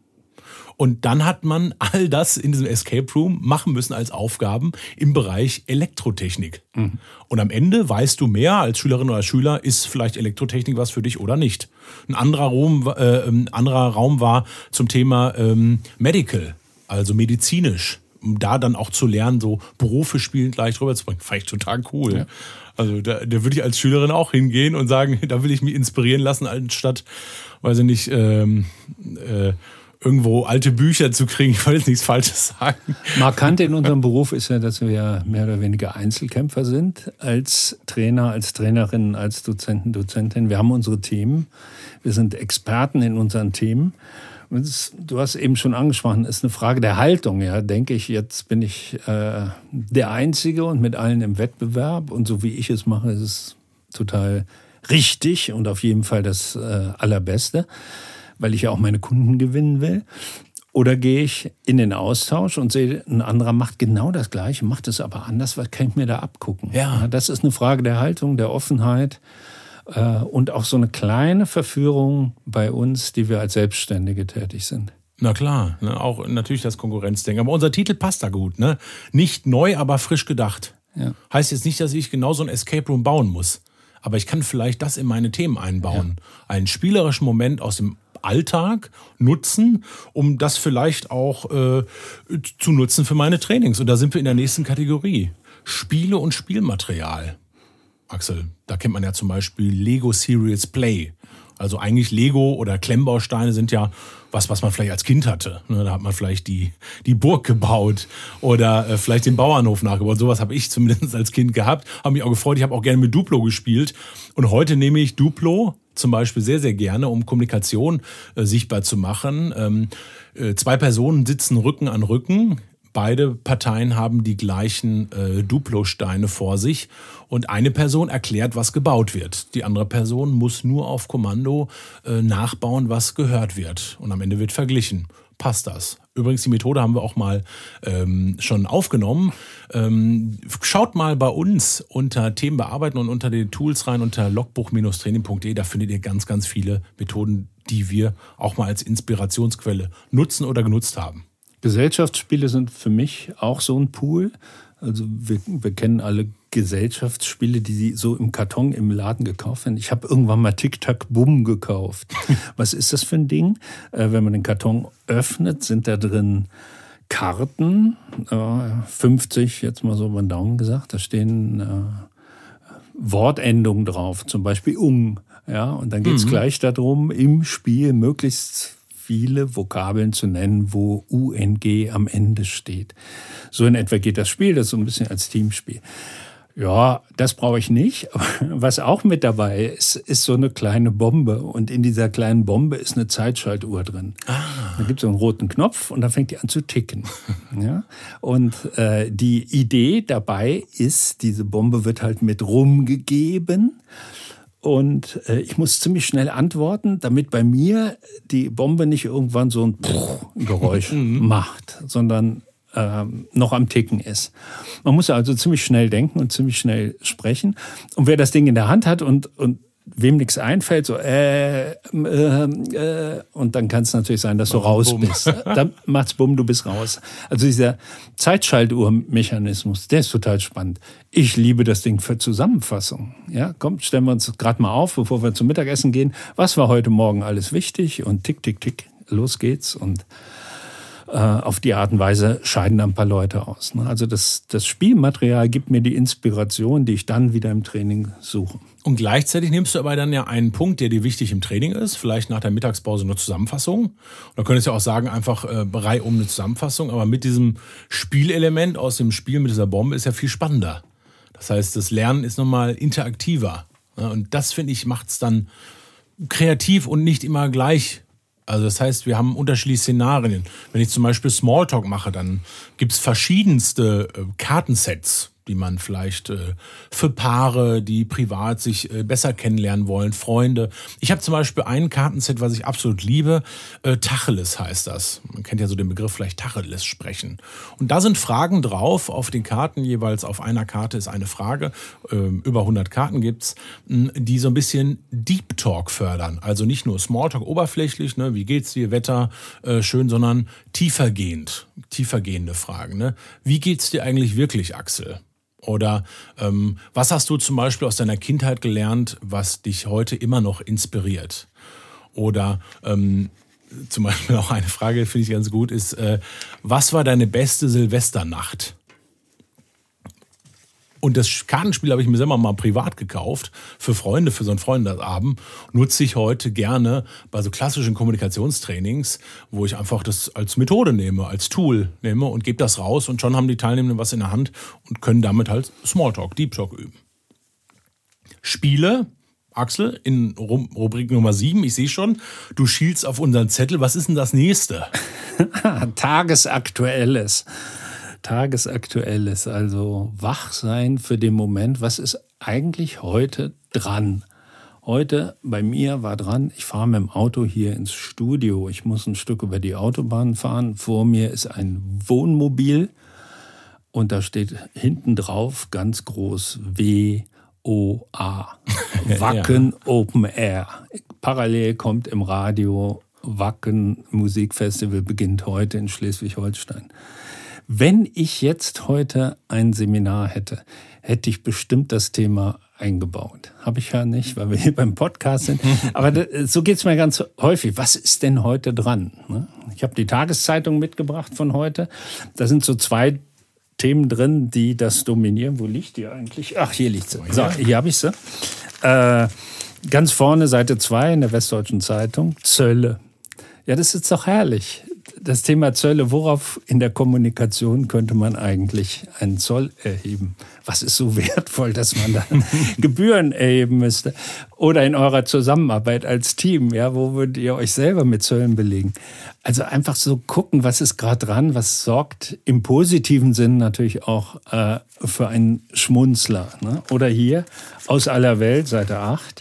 Und dann hat man all das in diesem Escape Room machen müssen als Aufgaben im Bereich Elektrotechnik. Mhm. Und am Ende weißt du mehr als Schülerin oder Schüler, ist vielleicht Elektrotechnik was für dich oder nicht. Ein anderer Raum, äh, ein anderer Raum war zum Thema ähm, Medical, also medizinisch. Um da dann auch zu lernen, so Berufe spielend gleich rüberzubringen. Fand ich total cool. Ja. Also da, da würde ich als Schülerin auch hingehen und sagen, da will ich mich inspirieren lassen, anstatt, weiß ich nicht, ähm, äh, irgendwo alte Bücher zu kriegen. Ich will jetzt nichts Falsches sagen. Markant in unserem Beruf ist ja, dass wir mehr oder weniger Einzelkämpfer sind. Als Trainer, als Trainerin, als Dozenten, Dozentin. Wir haben unsere Themen. Wir sind Experten in unseren Themen. Und du hast eben schon angesprochen, ist eine Frage der Haltung. Ja, denke ich, jetzt bin ich äh, der Einzige und mit allen im Wettbewerb. Und so wie ich es mache, ist es total richtig und auf jeden Fall das äh, Allerbeste, weil ich ja auch meine Kunden gewinnen will. Oder gehe ich in den Austausch und sehe, ein anderer macht genau das Gleiche, macht es aber anders, was kann ich mir da abgucken? Ja. Ja, das ist eine Frage der Haltung, der Offenheit äh, und auch so eine kleine Verführung bei uns, die wir als Selbstständige tätig sind. Na klar, ne, auch natürlich das Konkurrenzdenken. Aber unser Titel passt da gut. Ne? Nicht neu, aber frisch gedacht. Ja. Heißt jetzt nicht, dass ich genau so ein Escape Room bauen muss. Aber ich kann vielleicht das in meine Themen einbauen. Ja. Einen spielerischen Moment aus dem Alltag nutzen, um das vielleicht auch äh, zu nutzen für meine Trainings. Und da sind wir in der nächsten Kategorie. Spiele und Spielmaterial. Axel, da kennt man ja zum Beispiel Lego Serious Play. Also eigentlich Lego oder Klemmbausteine sind ja was, was man vielleicht als Kind hatte. Da hat man vielleicht die, die Burg gebaut oder äh, vielleicht den Bauernhof nachgebaut. Sowas habe ich zumindest als Kind gehabt. Habe mich auch gefreut. Ich habe auch gerne mit Duplo gespielt. Und heute nehme ich Duplo zum Beispiel sehr, sehr gerne, um Kommunikation äh, sichtbar zu machen. Ähm, äh, zwei Personen sitzen Rücken an Rücken. Beide Parteien haben die gleichen äh, Duplo-Steine vor sich und eine Person erklärt, was gebaut wird. Die andere Person muss nur auf Kommando äh, nachbauen, was gehört wird. Und am Ende wird verglichen. Passt das? Übrigens, die Methode haben wir auch mal ähm, schon aufgenommen. Ähm, schaut mal bei uns unter Themen bearbeiten und unter die Tools rein unter logbuch Bindestrich training punkt de. Da findet ihr ganz, ganz viele Methoden, die wir auch mal als Inspirationsquelle nutzen oder genutzt haben. Gesellschaftsspiele sind für mich auch so ein Pool. Also wir, wir kennen alle Gesellschaftsspiele, die so im Karton im Laden gekauft werden. Ich habe irgendwann mal Tic-Tac-Boom gekauft. Was ist das für ein Ding? Äh, wenn man den Karton öffnet, sind da drin Karten, äh, fünfzig, jetzt mal so über den Daumen gesagt. Da stehen äh, Wortendungen drauf, zum Beispiel ung. Ja, und dann geht es mhm. gleich darum, im Spiel möglichst viele Vokabeln zu nennen, wo U N G am Ende steht. So in etwa geht das Spiel, das ist so ein bisschen als Teamspiel. Ja, das brauche ich nicht. Aber was auch mit dabei ist, ist so eine kleine Bombe. Und in dieser kleinen Bombe ist eine Zeitschaltuhr drin. Ah. Da gibt es so einen roten Knopf und dann fängt die an zu ticken. Ja? Und äh, die Idee dabei ist, diese Bombe wird halt mit rumgegeben. Und äh, ich muss ziemlich schnell antworten, damit bei mir die Bombe nicht irgendwann so ein Geräusch macht, sondern äh, noch am Ticken ist. Man muss also ziemlich schnell denken und ziemlich schnell sprechen. Und wer das Ding in der Hand hat und, und wem nichts einfällt, so äh, äh, äh, und dann kann es natürlich sein, dass du raus bist. Dann macht's bumm, du bist raus. Also dieser Zeitschaltuhr-Mechanismus, der ist total spannend. Ich liebe das Ding für Zusammenfassung. Ja, komm, stellen wir uns gerade mal auf, bevor wir zum Mittagessen gehen. Was war heute Morgen alles wichtig? Und tick, tick, tick, los geht's. Und äh, auf die Art und Weise scheiden dann ein paar Leute aus. Ne? Also das, das Spielmaterial gibt mir die Inspiration, die ich dann wieder im Training suche. Und gleichzeitig nimmst du aber dann ja einen Punkt, der dir wichtig im Training ist, vielleicht nach der Mittagspause eine Zusammenfassung. Und da könntest du ja auch sagen, einfach äh, Reihe um eine Zusammenfassung. Aber mit diesem Spielelement aus dem Spiel mit dieser Bombe ist ja viel spannender. Das heißt, das Lernen ist nochmal interaktiver. Ja, und das, finde ich, macht es dann kreativ und nicht immer gleich. Also das heißt, wir haben unterschiedliche Szenarien. Wenn ich zum Beispiel Smalltalk mache, dann gibt es verschiedenste äh, Kartensets, die man vielleicht äh, für Paare, die privat sich äh, besser kennenlernen wollen, Freunde. Ich habe zum Beispiel ein Kartenset, was ich absolut liebe. Äh, Tacheles heißt das. Man kennt ja so den Begriff vielleicht Tacheles sprechen. Und da sind Fragen drauf auf den Karten. Jeweils auf einer Karte ist eine Frage. Äh, über hundert Karten gibt's, die so ein bisschen Deep Talk fördern. Also nicht nur Smalltalk oberflächlich, ne, wie geht's dir, Wetter, äh, schön, sondern tiefergehend, tiefergehende Fragen. Ne? Wie geht's dir eigentlich wirklich, Axel? Oder ähm, was hast du zum Beispiel aus deiner Kindheit gelernt, was dich heute immer noch inspiriert? Oder ähm, zum Beispiel auch eine Frage, finde ich ganz gut, ist, äh, was war deine beste Silvesternacht? Und das Kartenspiel habe ich mir selber mal privat gekauft, für Freunde, für so einen Freundesabend. Nutze ich heute gerne bei so klassischen Kommunikationstrainings, wo ich einfach das als Methode nehme, als Tool nehme und gebe das raus. Und schon haben die Teilnehmenden was in der Hand und können damit halt Smalltalk, Deep Talk üben. Spiele, Axel, in Rubrik Nummer sieben, ich sehe schon, du schielst auf unseren Zettel. Was ist denn das nächste? Tagesaktuelles. Tagesaktuelles, also wach sein für den Moment. Was ist eigentlich heute dran? Heute bei mir war dran, ich fahre mit dem Auto hier ins Studio. Ich muss ein Stück über die Autobahn fahren. Vor mir ist ein Wohnmobil und da steht hinten drauf ganz groß W O A. Wacken ja. Open Air. Parallel kommt im Radio Wacken Musikfestival beginnt heute in Schleswig-Holstein. Wenn ich jetzt heute ein Seminar hätte, hätte ich bestimmt das Thema eingebaut. Habe ich ja nicht, weil wir hier beim Podcast sind. Aber das, so geht es mir ganz häufig. Was ist denn heute dran? Ich habe die Tageszeitung mitgebracht von heute. Da sind so zwei Themen drin, die das dominieren. Wo liegt die eigentlich? Ach, hier liegt sie. So, hier habe ich sie. Äh, ganz vorne, Seite zwei in der Westdeutschen Zeitung, Zölle. Ja, das ist doch herrlich. Das Thema Zölle, worauf in der Kommunikation könnte man eigentlich einen Zoll erheben? Was ist so wertvoll, dass man da Gebühren erheben müsste? Oder in eurer Zusammenarbeit als Team, ja, wo würdet ihr euch selber mit Zöllen belegen? Also einfach so gucken, was ist gerade dran, was sorgt im positiven Sinn natürlich auch äh, für einen Schmunzler. Ne? Oder hier, aus aller Welt, Seite acht.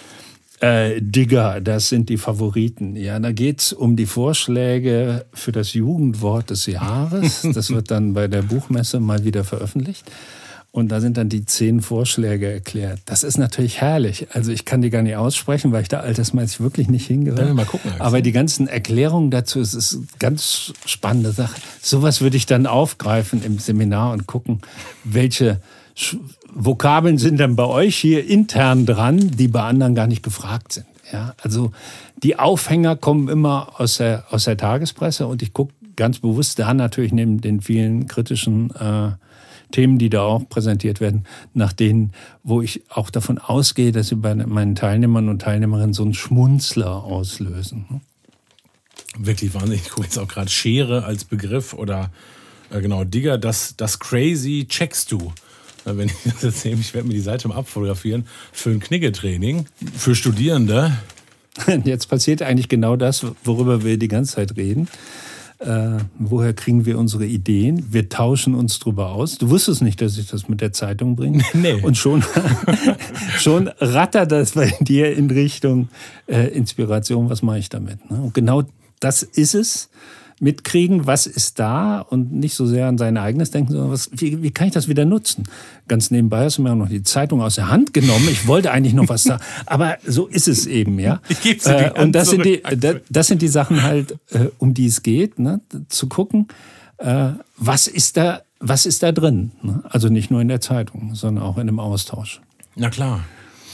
Äh, Digger, das sind die Favoriten. Ja, da geht's um die Vorschläge für das Jugendwort des Jahres. Das wird dann bei der Buchmesse mal wieder veröffentlicht. Und da sind dann die zehn Vorschläge erklärt. Das ist natürlich herrlich. Also ich kann die gar nicht aussprechen, weil ich da altersmäßig wirklich nicht hingehöre. Mal gucken, aber die ganzen Erklärungen dazu, es ist eine ganz spannende Sache. Sowas würde ich dann aufgreifen im Seminar und gucken, welche Vokabeln sind dann bei euch hier intern dran, die bei anderen gar nicht gefragt sind. Ja, also die Aufhänger kommen immer aus der, aus der Tagespresse und ich gucke ganz bewusst da natürlich neben den vielen kritischen äh, Themen, die da auch präsentiert werden, nach denen, wo ich auch davon ausgehe, dass sie bei meinen Teilnehmern und Teilnehmerinnen so einen Schmunzler auslösen. Wirklich wahnsinnig. Ich gucke jetzt auch gerade Schere als Begriff oder äh, genau, Digger, das, das Crazy checkst du. Wenn ich das jetzt nehme, ich werde mir die Seite mal abfotografieren, für ein Kniggetraining, für Studierende. Jetzt passiert eigentlich genau das, worüber wir die ganze Zeit reden. Äh, woher kriegen wir unsere Ideen? Wir tauschen uns drüber aus. Du wusstest nicht, dass ich das mit der Zeitung bringe. Nee. Und schon, schon rattert das bei dir in Richtung äh, Inspiration. Was mache ich damit? Ne? Und genau das ist es. Mitkriegen, was ist da und nicht so sehr an sein eigenes denken, sondern was, wie, wie kann ich das wieder nutzen? Ganz nebenbei hast du mir auch noch die Zeitung aus der Hand genommen. Ich wollte eigentlich noch was da, aber so ist es eben, ja. Ich gebe sie dir äh, und das sind die, das, das sind die Sachen halt, äh, um die es geht, ne? Zu gucken, äh, was ist da, was ist da drin? Ne? Also nicht nur in der Zeitung, sondern auch in einem Austausch. Na klar.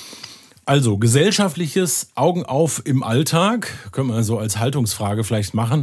Also gesellschaftliches Augen auf im Alltag, können wir so als Haltungsfrage vielleicht machen.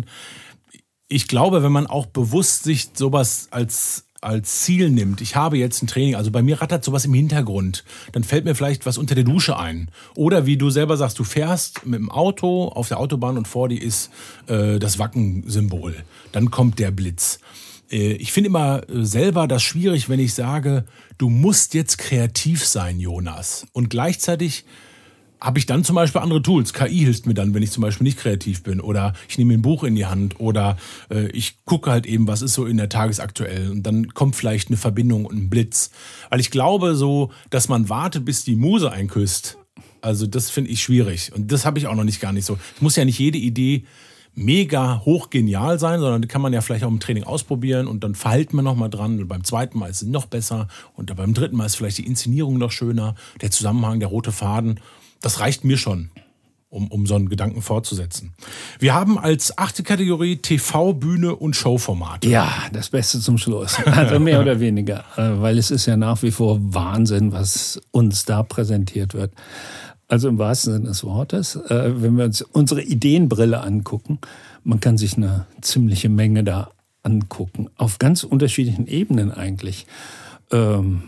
Ich glaube, wenn man auch bewusst sich sowas als, als Ziel nimmt, ich habe jetzt ein Training, also bei mir rattert sowas im Hintergrund, dann fällt mir vielleicht was unter der Dusche ein. Oder wie du selber sagst, du fährst mit dem Auto auf der Autobahn und vor dir ist äh, das Wacken-Symbol. Dann kommt der Blitz. Äh, ich finde immer selber das schwierig, wenn ich sage, du musst jetzt kreativ sein, Jonas. Und gleichzeitig habe ich dann zum Beispiel andere Tools. K I hilft mir dann, wenn ich zum Beispiel nicht kreativ bin, oder ich nehme ein Buch in die Hand, oder äh, ich gucke halt eben, was ist so in der Tagesaktuell, und dann kommt vielleicht eine Verbindung und ein Blitz. Weil ich glaube so, dass man wartet, bis die Muse einküsst. Also das finde ich schwierig, und das habe ich auch noch nicht gar nicht so. Es muss ja nicht jede Idee mega hoch genial sein, sondern die kann man ja vielleicht auch im Training ausprobieren, und dann verhält man nochmal dran, und beim zweiten Mal ist es noch besser, und dann beim dritten Mal ist vielleicht die Inszenierung noch schöner, der Zusammenhang, der rote Faden. Das reicht mir schon, um, um so einen Gedanken fortzusetzen. Wir haben als achte Kategorie T V, Bühne und Showformate. Ja, das Beste zum Schluss. Also mehr oder weniger. Weil es ist ja nach wie vor Wahnsinn, was uns da präsentiert wird. Also im wahrsten Sinne des Wortes. Wenn wir uns unsere Ideenbrille angucken, man kann sich eine ziemliche Menge da angucken. Auf ganz unterschiedlichen Ebenen eigentlich. Ähm,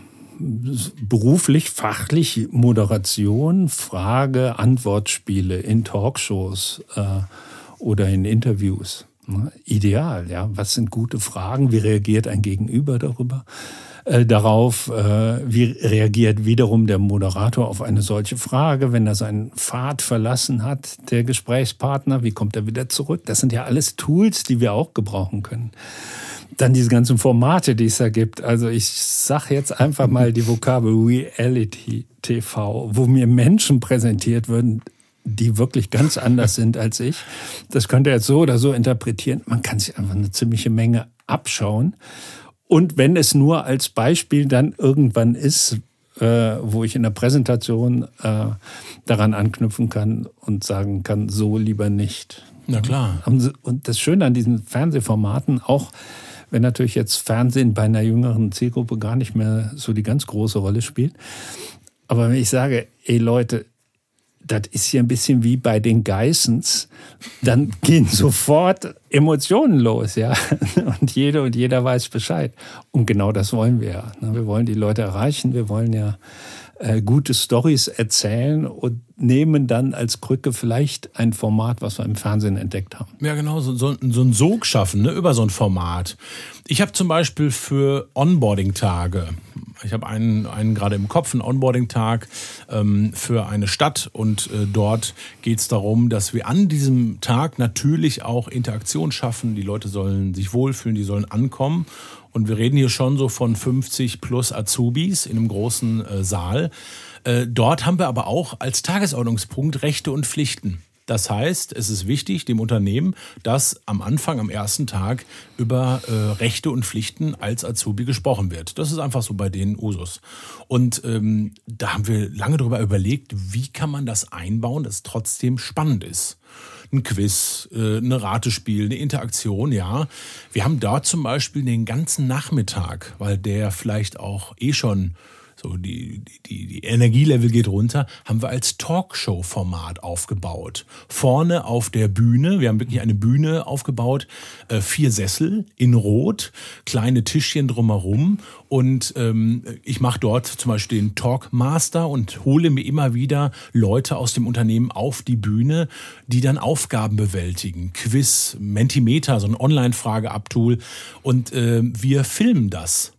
beruflich, fachlich, Moderation, Frage, Antwortspiele in Talkshows äh, oder in Interviews. Ne? Ideal, ja. Was sind gute Fragen? Wie reagiert ein Gegenüber darüber? Äh, darauf, äh, wie reagiert wiederum der Moderator auf eine solche Frage, wenn er seinen Pfad verlassen hat, der Gesprächspartner, wie kommt er wieder zurück? Das sind ja alles Tools, die wir auch gebrauchen können. Dann diese ganzen Formate, die es da gibt. Also ich sage jetzt einfach mal die Vokabel Reality T V, wo mir Menschen präsentiert würden, die wirklich ganz anders sind als ich. Das könnt ihr jetzt so oder so interpretieren. Man kann sich einfach eine ziemliche Menge abschauen. Und wenn es nur als Beispiel dann irgendwann ist, äh, wo ich in der Präsentation äh, daran anknüpfen kann und sagen kann, so lieber nicht. Na klar. Und das Schöne an diesen Fernsehformaten, auch wenn natürlich jetzt Fernsehen bei einer jüngeren Zielgruppe gar nicht mehr so die ganz große Rolle spielt. Aber wenn ich sage, ey Leute, das ist hier ein bisschen wie bei den Geissens, dann gehen sofort Emotionen los, ja. Und jede und jeder weiß Bescheid. Und genau das wollen wir ja. Wir wollen die Leute erreichen, wir wollen ja äh, gute Storys erzählen und nehmen dann als Krücke vielleicht ein Format, was wir im Fernsehen entdeckt haben. Ja, genau, so, so, so ein Sog schaffen, ne, über so ein Format. Ich habe zum Beispiel für Onboarding-Tage, ich habe einen, einen gerade im Kopf, einen Onboarding-Tag ähm, für eine Stadt, und äh, dort geht es darum, dass wir an diesem Tag natürlich auch Interaktion schaffen. Die Leute sollen sich wohlfühlen, die sollen ankommen. Und wir reden hier schon so von fünfzig plus Azubis in einem großen äh, Saal. Äh, dort haben wir aber auch als Tagesordnungspunkt Rechte und Pflichten. Das heißt, es ist wichtig dem Unternehmen, dass am Anfang, am ersten Tag über äh, Rechte und Pflichten als Azubi gesprochen wird. Das ist einfach so bei denen Usus. Und ähm, da haben wir lange darüber überlegt, wie kann man das einbauen, dass es trotzdem spannend ist. Ein Quiz, äh, eine Ratespiel, eine Interaktion, ja. Wir haben dort zum Beispiel den ganzen Nachmittag, weil der vielleicht auch eh schon so die, die, die Energielevel geht runter, haben wir als Talkshow-Format aufgebaut. Vorne auf der Bühne, wir haben wirklich eine Bühne aufgebaut, äh, vier Sessel in Rot, kleine Tischchen drumherum, und ähm, ich mache dort zum Beispiel den Talkmaster und hole mir immer wieder Leute aus dem Unternehmen auf die Bühne, die dann Aufgaben bewältigen. Quiz, Mentimeter, so ein Online-Frage-Ab-Tool, und äh, wir filmen das.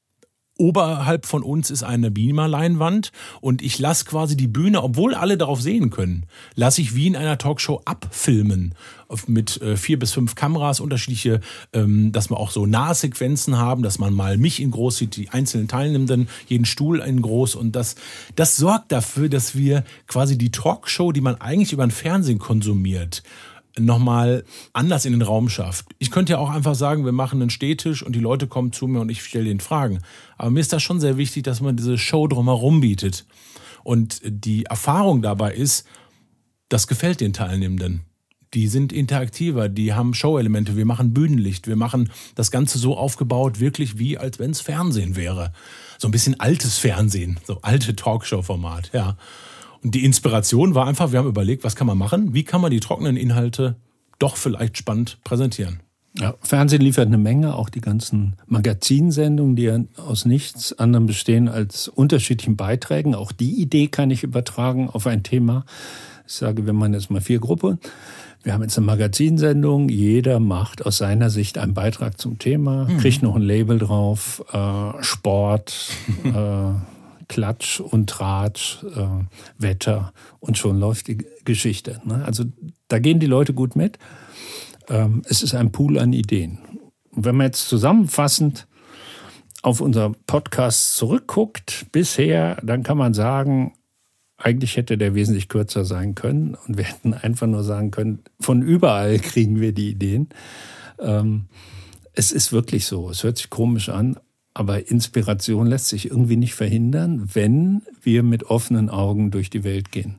Oberhalb von uns ist eine Beamer-Leinwand, und ich lasse quasi die Bühne, obwohl alle darauf sehen können, lasse ich wie in einer Talkshow abfilmen. Mit äh, vier bis fünf Kameras, unterschiedliche, ähm, dass wir auch so Nahsequenzen haben, dass man mal mich in groß sieht, die einzelnen Teilnehmenden, jeden Stuhl in groß, und das, das sorgt dafür, dass wir quasi die Talkshow, die man eigentlich über den Fernsehen konsumiert, nochmal anders in den Raum schafft. Ich könnte ja auch einfach sagen, wir machen einen Stehtisch und die Leute kommen zu mir und ich stelle ihnen Fragen. Aber mir ist das schon sehr wichtig, dass man diese Show drumherum bietet. Und die Erfahrung dabei ist, das gefällt den Teilnehmenden. Die sind interaktiver, die haben Show-Elemente, wir machen Bühnenlicht, wir machen das Ganze so aufgebaut, wirklich wie als wenn es Fernsehen wäre. So ein bisschen altes Fernsehen, so alte Talkshow-Format, ja. Und die Inspiration war einfach, wir haben überlegt, was kann man machen? Wie kann man die trockenen Inhalte doch vielleicht spannend präsentieren? Ja, Fernsehen liefert eine Menge, auch die ganzen Magazinsendungen, die ja aus nichts anderem bestehen als unterschiedlichen Beiträgen. Auch die Idee kann ich übertragen auf ein Thema. Ich sage, wir machen jetzt mal vier Gruppen. Wir haben jetzt eine Magazinsendung, jeder macht aus seiner Sicht einen Beitrag zum Thema, mhm. kriegt noch ein Label drauf, äh, Sport, äh, Klatsch und Tratsch, äh, Wetter und schon läuft die Geschichte. Ne? Also da gehen die Leute gut mit. Ähm, es ist ein Pool an Ideen. Und wenn man jetzt zusammenfassend auf unser Podcast zurückguckt bisher, dann kann man sagen, eigentlich hätte der wesentlich kürzer sein können und wir hätten einfach nur sagen können, von überall kriegen wir die Ideen. Ähm, es ist wirklich so, es hört sich komisch an, aber Inspiration lässt sich irgendwie nicht verhindern, wenn wir mit offenen Augen durch die Welt gehen.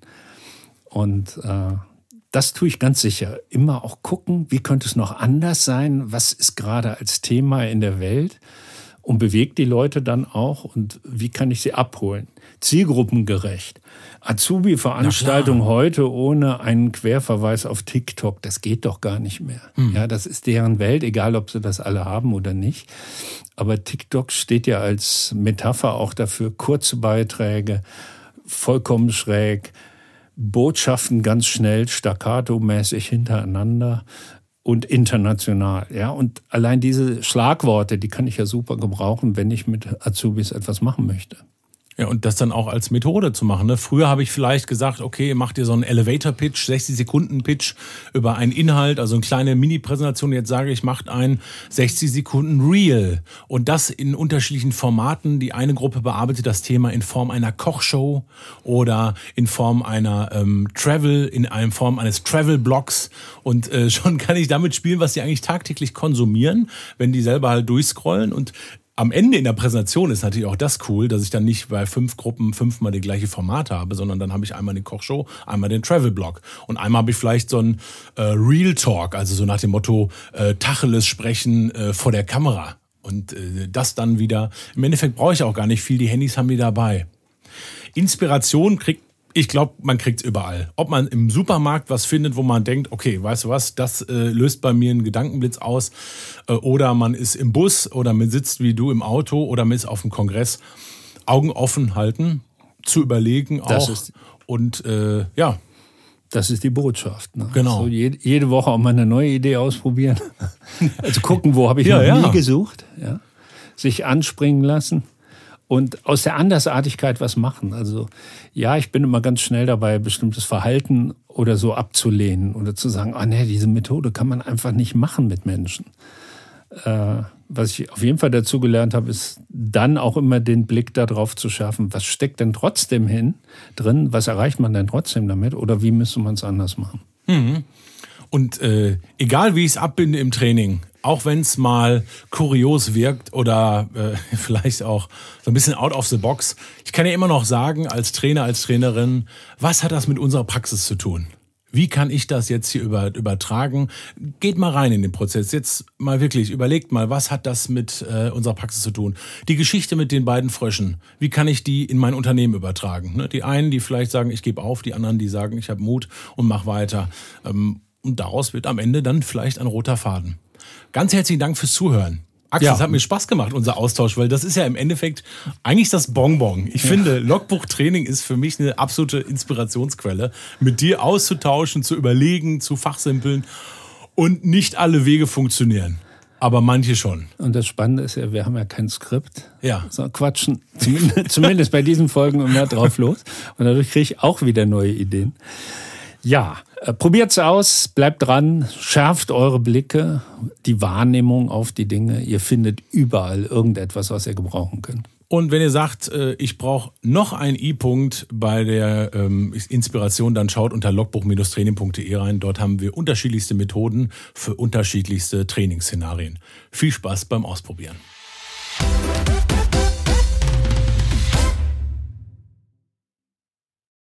Und äh, das tue ich ganz sicher. Immer auch gucken, wie könnte es noch anders sein, was ist gerade als Thema in der Welt und bewegt die Leute dann auch und wie kann ich sie abholen? Zielgruppengerecht. Azubi-Veranstaltung heute ohne einen Querverweis auf TikTok, das geht doch gar nicht mehr. Hm. Ja, das ist deren Welt, egal ob sie das alle haben oder nicht. Aber TikTok steht ja als Metapher auch dafür, kurze Beiträge, vollkommen schräg, Botschaften ganz schnell, staccato-mäßig hintereinander und international. Ja, und allein diese Schlagworte, die kann ich ja super gebrauchen, wenn ich mit Azubis etwas machen möchte. Ja, und das dann auch als Methode zu machen. Ne? Früher habe ich vielleicht gesagt, okay, macht ihr so einen Elevator-Pitch, sechzig Sekunden Pitch über einen Inhalt, also eine kleine Mini-Präsentation. Jetzt sage ich, macht ein sechzig Sekunden Reel. Und das in unterschiedlichen Formaten. Die eine Gruppe bearbeitet das Thema in Form einer Kochshow oder in Form einer ähm, Travel, in einer Form eines Travel-Blogs. Und äh, schon kann ich damit spielen, was die eigentlich tagtäglich konsumieren, wenn die selber halt durchscrollen. Und am Ende in der Präsentation ist natürlich auch das cool, dass ich dann nicht bei fünf Gruppen fünfmal die gleiche Format habe, sondern dann habe ich einmal die Kochshow, einmal den Travel-Blog und einmal habe ich vielleicht so ein äh, Real Talk, also so nach dem Motto äh, Tacheles sprechen äh, vor der Kamera und äh, das dann wieder, im Endeffekt brauche ich auch gar nicht viel, die Handys haben die dabei. Inspiration kriegt Ich glaube, man kriegt es überall. Ob man im Supermarkt was findet, wo man denkt, okay, weißt du was, das äh, löst bei mir einen Gedankenblitz aus. Äh, oder man ist im Bus oder man sitzt wie du im Auto oder man ist auf dem Kongress. Augen offen halten, zu überlegen auch. Das ist, und äh, ja. Das ist die Botschaft. Ne? Genau. So jede, jede Woche auch mal eine neue Idee ausprobieren. Also gucken, wo habe ich ja, noch ja. nie gesucht. Ja? Sich anspringen lassen. Und aus der Andersartigkeit was machen. Also ja, ich bin immer ganz schnell dabei, bestimmtes Verhalten oder so abzulehnen oder zu sagen, ah nee, diese Methode kann man einfach nicht machen mit Menschen. Äh, was ich auf jeden Fall dazu gelernt habe, ist dann auch immer den Blick darauf zu schärfen, was steckt denn trotzdem hin drin, was erreicht man denn trotzdem damit oder wie müsste man es anders machen. Mhm. Und äh, egal wie ich es abbinde im Training, auch wenn es mal kurios wirkt oder äh, vielleicht auch so ein bisschen out of the box, ich kann ja immer noch sagen, als Trainer, als Trainerin, was hat das mit unserer Praxis zu tun? Wie kann ich das jetzt hier über, übertragen? Geht mal rein in den Prozess. Jetzt mal wirklich, überlegt mal, was hat das mit äh, unserer Praxis zu tun? Die Geschichte mit den beiden Fröschen, wie kann ich die in mein Unternehmen übertragen? Ne? Die einen, die vielleicht sagen, ich gebe auf, die anderen, die sagen, ich habe Mut und mach weiter. Ähm, und daraus wird am Ende dann vielleicht ein roter Faden. Ganz herzlichen Dank fürs Zuhören. Axel, ja. Es hat mir Spaß gemacht, unser Austausch, weil das ist ja im Endeffekt eigentlich das Bonbon. Ich ja. finde, Logbuchtraining ist für mich eine absolute Inspirationsquelle, mit dir auszutauschen, zu überlegen, zu fachsimpeln und nicht alle Wege funktionieren. Aber manche schon. Und das Spannende ist ja, wir haben ja kein Skript. Ja. Sondern quatschen zumindest, zumindest bei diesen Folgen immer drauf los. Und dadurch kriege ich auch wieder neue Ideen. Ja, äh, probiert's aus, bleibt dran, schärft eure Blicke, die Wahrnehmung auf die Dinge. Ihr findet überall irgendetwas, was ihr gebrauchen könnt. Und wenn ihr sagt, äh, ich brauche noch einen I-Punkt bei der ähm, Inspiration, dann schaut unter logbuch Bindestrich training Punkt de rein. Dort haben wir unterschiedlichste Methoden für unterschiedlichste Trainingsszenarien. Viel Spaß beim Ausprobieren.